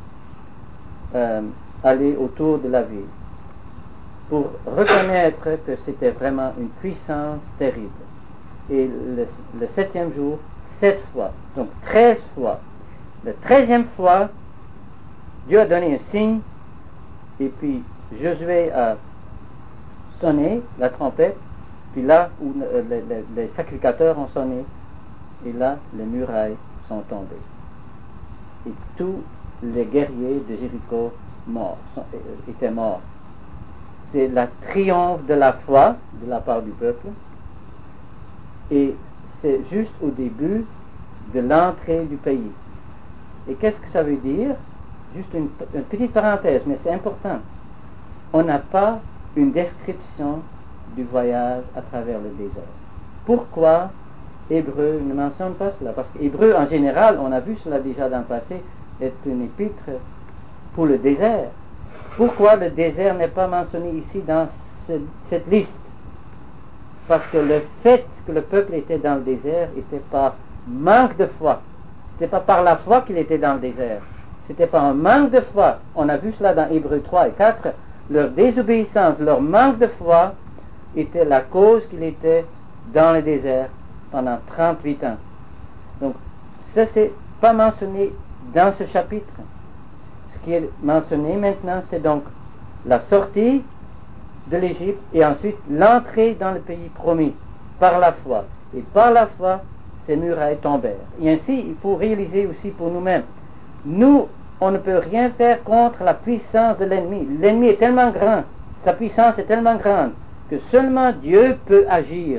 allés autour de la ville pour reconnaître que c'était vraiment une puissance terrible. Et le 7e jour, 7 fois, donc 13 fois. La 13e fois, Dieu a donné un signe, et puis Josué a sonné la trompette, puis là où les sacrificateurs ont sonné, et là les murailles sont tombées. Et tous les guerriers de Jéricho étaient morts. C'est la triomphe de la foi de la part du peuple, et c'est juste au début de l'entrée du pays. Et qu'est-ce que ça veut dire? Juste une petite parenthèse, mais c'est important. On n'a pas une description du voyage à travers le désert. Pourquoi Hébreu ne mentionne pas cela, parce qu'Hébreu en général, on a vu cela déjà dans le passé, est une épître pour le désert. Pourquoi le désert n'est pas mentionné ici dans cette liste? Parce que le fait que le peuple était dans le désert était par manque de foi. Ce n'était pas par la foi qu'il était dans le désert. C'était par un manque de foi. On a vu cela dans Hébreux 3 et 4. Leur désobéissance, leur manque de foi était la cause qu'il était dans le désert pendant 38 ans. Donc, ça c'est pas mentionné dans ce chapitre. Ce qui est mentionné maintenant, c'est donc la sortie de l'Égypte et ensuite l'entrée dans le pays promis par la foi. Et par la foi, ces murailles tombèrent. Et ainsi, il faut réaliser aussi pour nous-mêmes, nous, on ne peut rien faire contre la puissance de l'ennemi. L'ennemi est tellement grand, sa puissance est tellement grande, que seulement Dieu peut agir.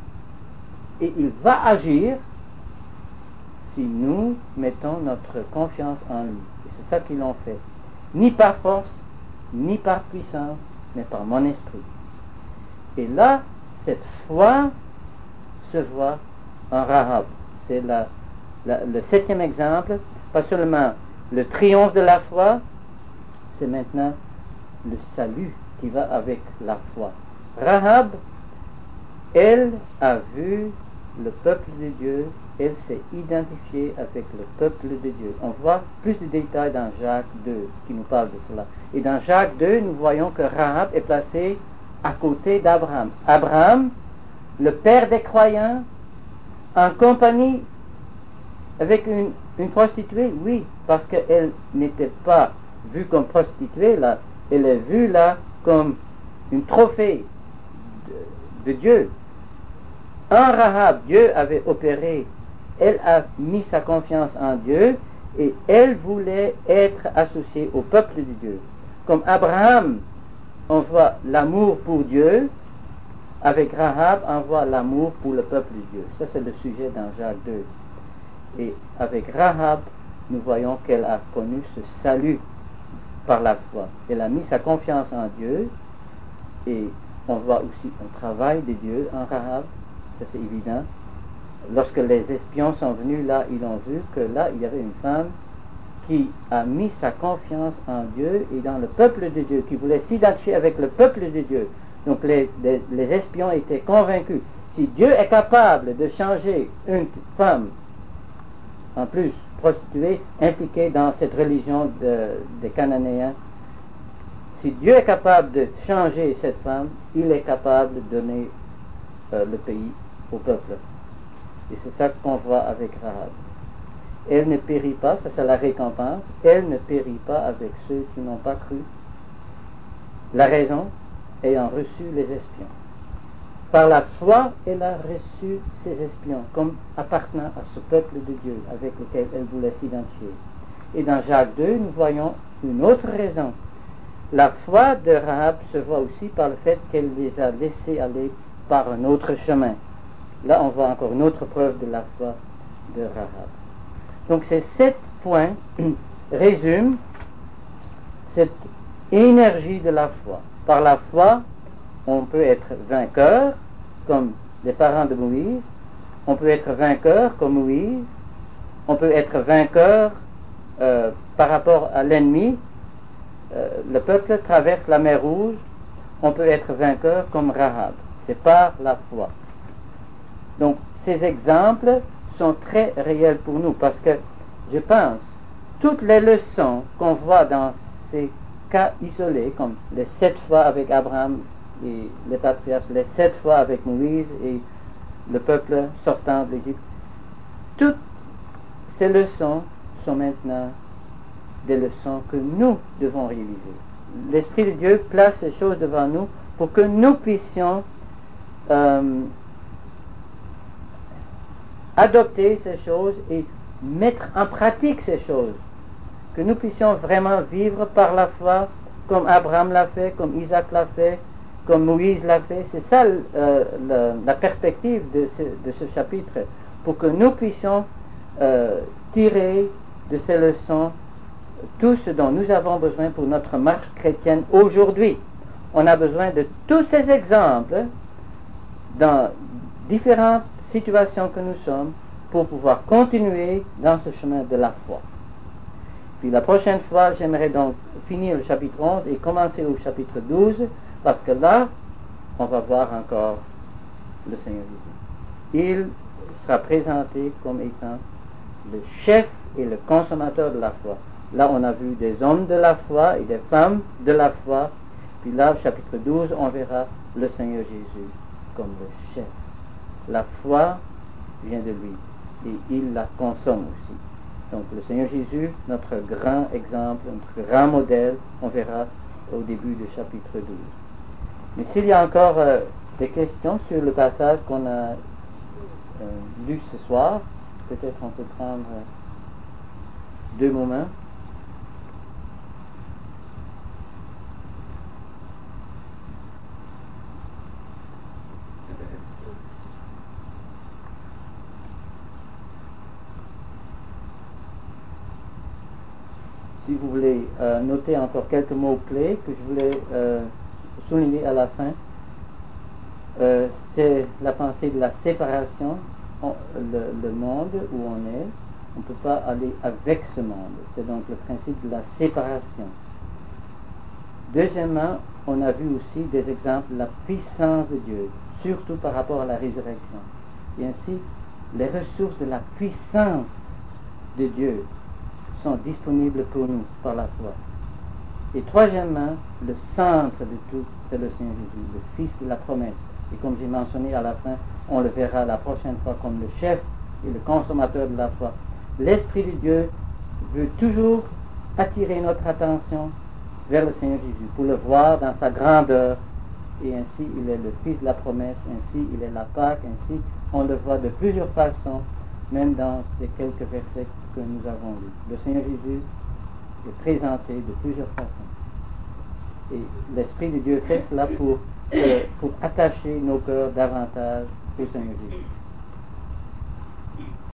Et il va agir si nous mettons notre confiance en lui. Et c'est ça qu'ils l'ont fait. Ni par force, ni par puissance, mais par mon esprit. Et là, cette foi se voit en Rahab. C'est le 7e exemple, pas seulement le triomphe de la foi, c'est maintenant le salut qui va avec la foi. Rahab, elle a vu le peuple de Dieu, elle s'est identifiée avec le peuple de Dieu. On voit plus de détails dans Jacques 2 qui nous parle de cela. Et dans Jacques 2, nous voyons que Rahab est placée à côté d'Abraham. Abraham, le père des croyants, en compagnie avec une prostituée, oui, parce qu'elle n'était pas vue comme prostituée, là, elle est vue là comme une trophée de Dieu. En Rahab, Dieu avait opéré, elle a mis sa confiance en Dieu et elle voulait être associée au peuple de Dieu. Comme Abraham, on voit l'amour pour Dieu, avec Rahab, on voit l'amour pour le peuple de Dieu. Ça, c'est le sujet dans Jacques 2. Et avec Rahab, nous voyons qu'elle a connu ce salut par la foi. Elle a mis sa confiance en Dieu et on voit aussi un travail de Dieu en Rahab. Ça, c'est évident. Lorsque les espions sont venus là, ils ont vu que là, il y avait une femme qui a mis sa confiance en Dieu et dans le peuple de Dieu, qui voulait s'identifier avec le peuple de Dieu. Donc les espions étaient convaincus. Si Dieu est capable de changer une femme, en plus prostituée, impliquée dans cette religion des Cananéens, si Dieu est capable de changer cette femme, il est capable de donner le pays au peuple. Et c'est ça qu'on voit avec Rahab. Elle ne périt pas, ça c'est la récompense, elle ne périt pas avec ceux qui n'ont pas cru. La raison, ayant reçu les espions. Par la foi, elle a reçu ces espions comme appartenant à ce peuple de Dieu avec lequel elle voulait s'identifier. Et dans Jacques 2, nous voyons une autre raison. La foi de Rahab se voit aussi par le fait qu'elle les a laissés aller par un autre chemin. Là, on voit encore une autre preuve de la foi de Rahab. Donc, ces 7 points résument cette énergie de la foi. Par la foi, on peut être vainqueur, comme les parents de Moïse. On peut être vainqueur, comme Moïse. On peut être vainqueur par rapport à l'ennemi. Le peuple traverse la mer Rouge. On peut être vainqueur comme Rahab. C'est par la foi. Donc, ces exemples sont très réels pour nous parce que, je pense, toutes les leçons qu'on voit dans ces cas isolés, comme les 7 fois avec Abraham et les patriarches, les 7 fois avec Moïse et le peuple sortant de l'Égypte, toutes ces leçons sont maintenant des leçons que nous devons réaliser. L'Esprit de Dieu place ces choses devant nous pour que nous puissions adopter ces choses et mettre en pratique ces choses. Que nous puissions vraiment vivre par la foi comme Abraham l'a fait, comme Isaac l'a fait, comme Moïse l'a fait. C'est ça la perspective de ce chapitre, pour que nous puissions tirer de ces leçons tout ce dont nous avons besoin pour notre marche chrétienne aujourd'hui. On a besoin de tous ces exemples dans différentes situation que nous sommes pour pouvoir continuer dans ce chemin de la foi. Puis la prochaine fois, j'aimerais donc finir le chapitre 11 et commencer au chapitre 12, parce que là, on va voir encore le Seigneur Jésus. Il sera présenté comme étant le chef et le consommateur de la foi. Là, on a vu des hommes de la foi et des femmes de la foi. Puis là, au chapitre 12, on verra le Seigneur Jésus comme le chef. La foi vient de lui et il la consomme aussi. Donc le Seigneur Jésus, notre grand exemple, notre grand modèle, on verra au début du chapitre 12. Mais s'il y a encore des questions sur le passage qu'on a lu ce soir, peut-être on peut prendre 2 moments. Si vous voulez noter encore quelques mots-clés que je voulais souligner à la fin, c'est la pensée de la séparation, le monde où on est. On ne peut pas aller avec ce monde. C'est donc le principe de la séparation. Deuxièmement, on a vu aussi des exemples de la puissance de Dieu, surtout par rapport à la résurrection. Et ainsi, les ressources de la puissance de Dieu sont disponibles pour nous par la foi. Et troisièmement, le centre de tout, c'est le Seigneur Jésus, le Fils de la promesse. Et comme j'ai mentionné à la fin, on le verra la prochaine fois comme le chef et le consommateur de la foi. L'Esprit de Dieu veut toujours attirer notre attention vers le Seigneur Jésus, pour le voir dans sa grandeur. Et ainsi, il est le Fils de la promesse, ainsi, il est la Pâque, ainsi, on le voit de plusieurs façons, même dans ces quelques versets que nous avons lus. Le Seigneur Jésus est présenté de plusieurs façons. Et l'Esprit de Dieu fait cela pour attacher nos cœurs davantage au Seigneur Jésus.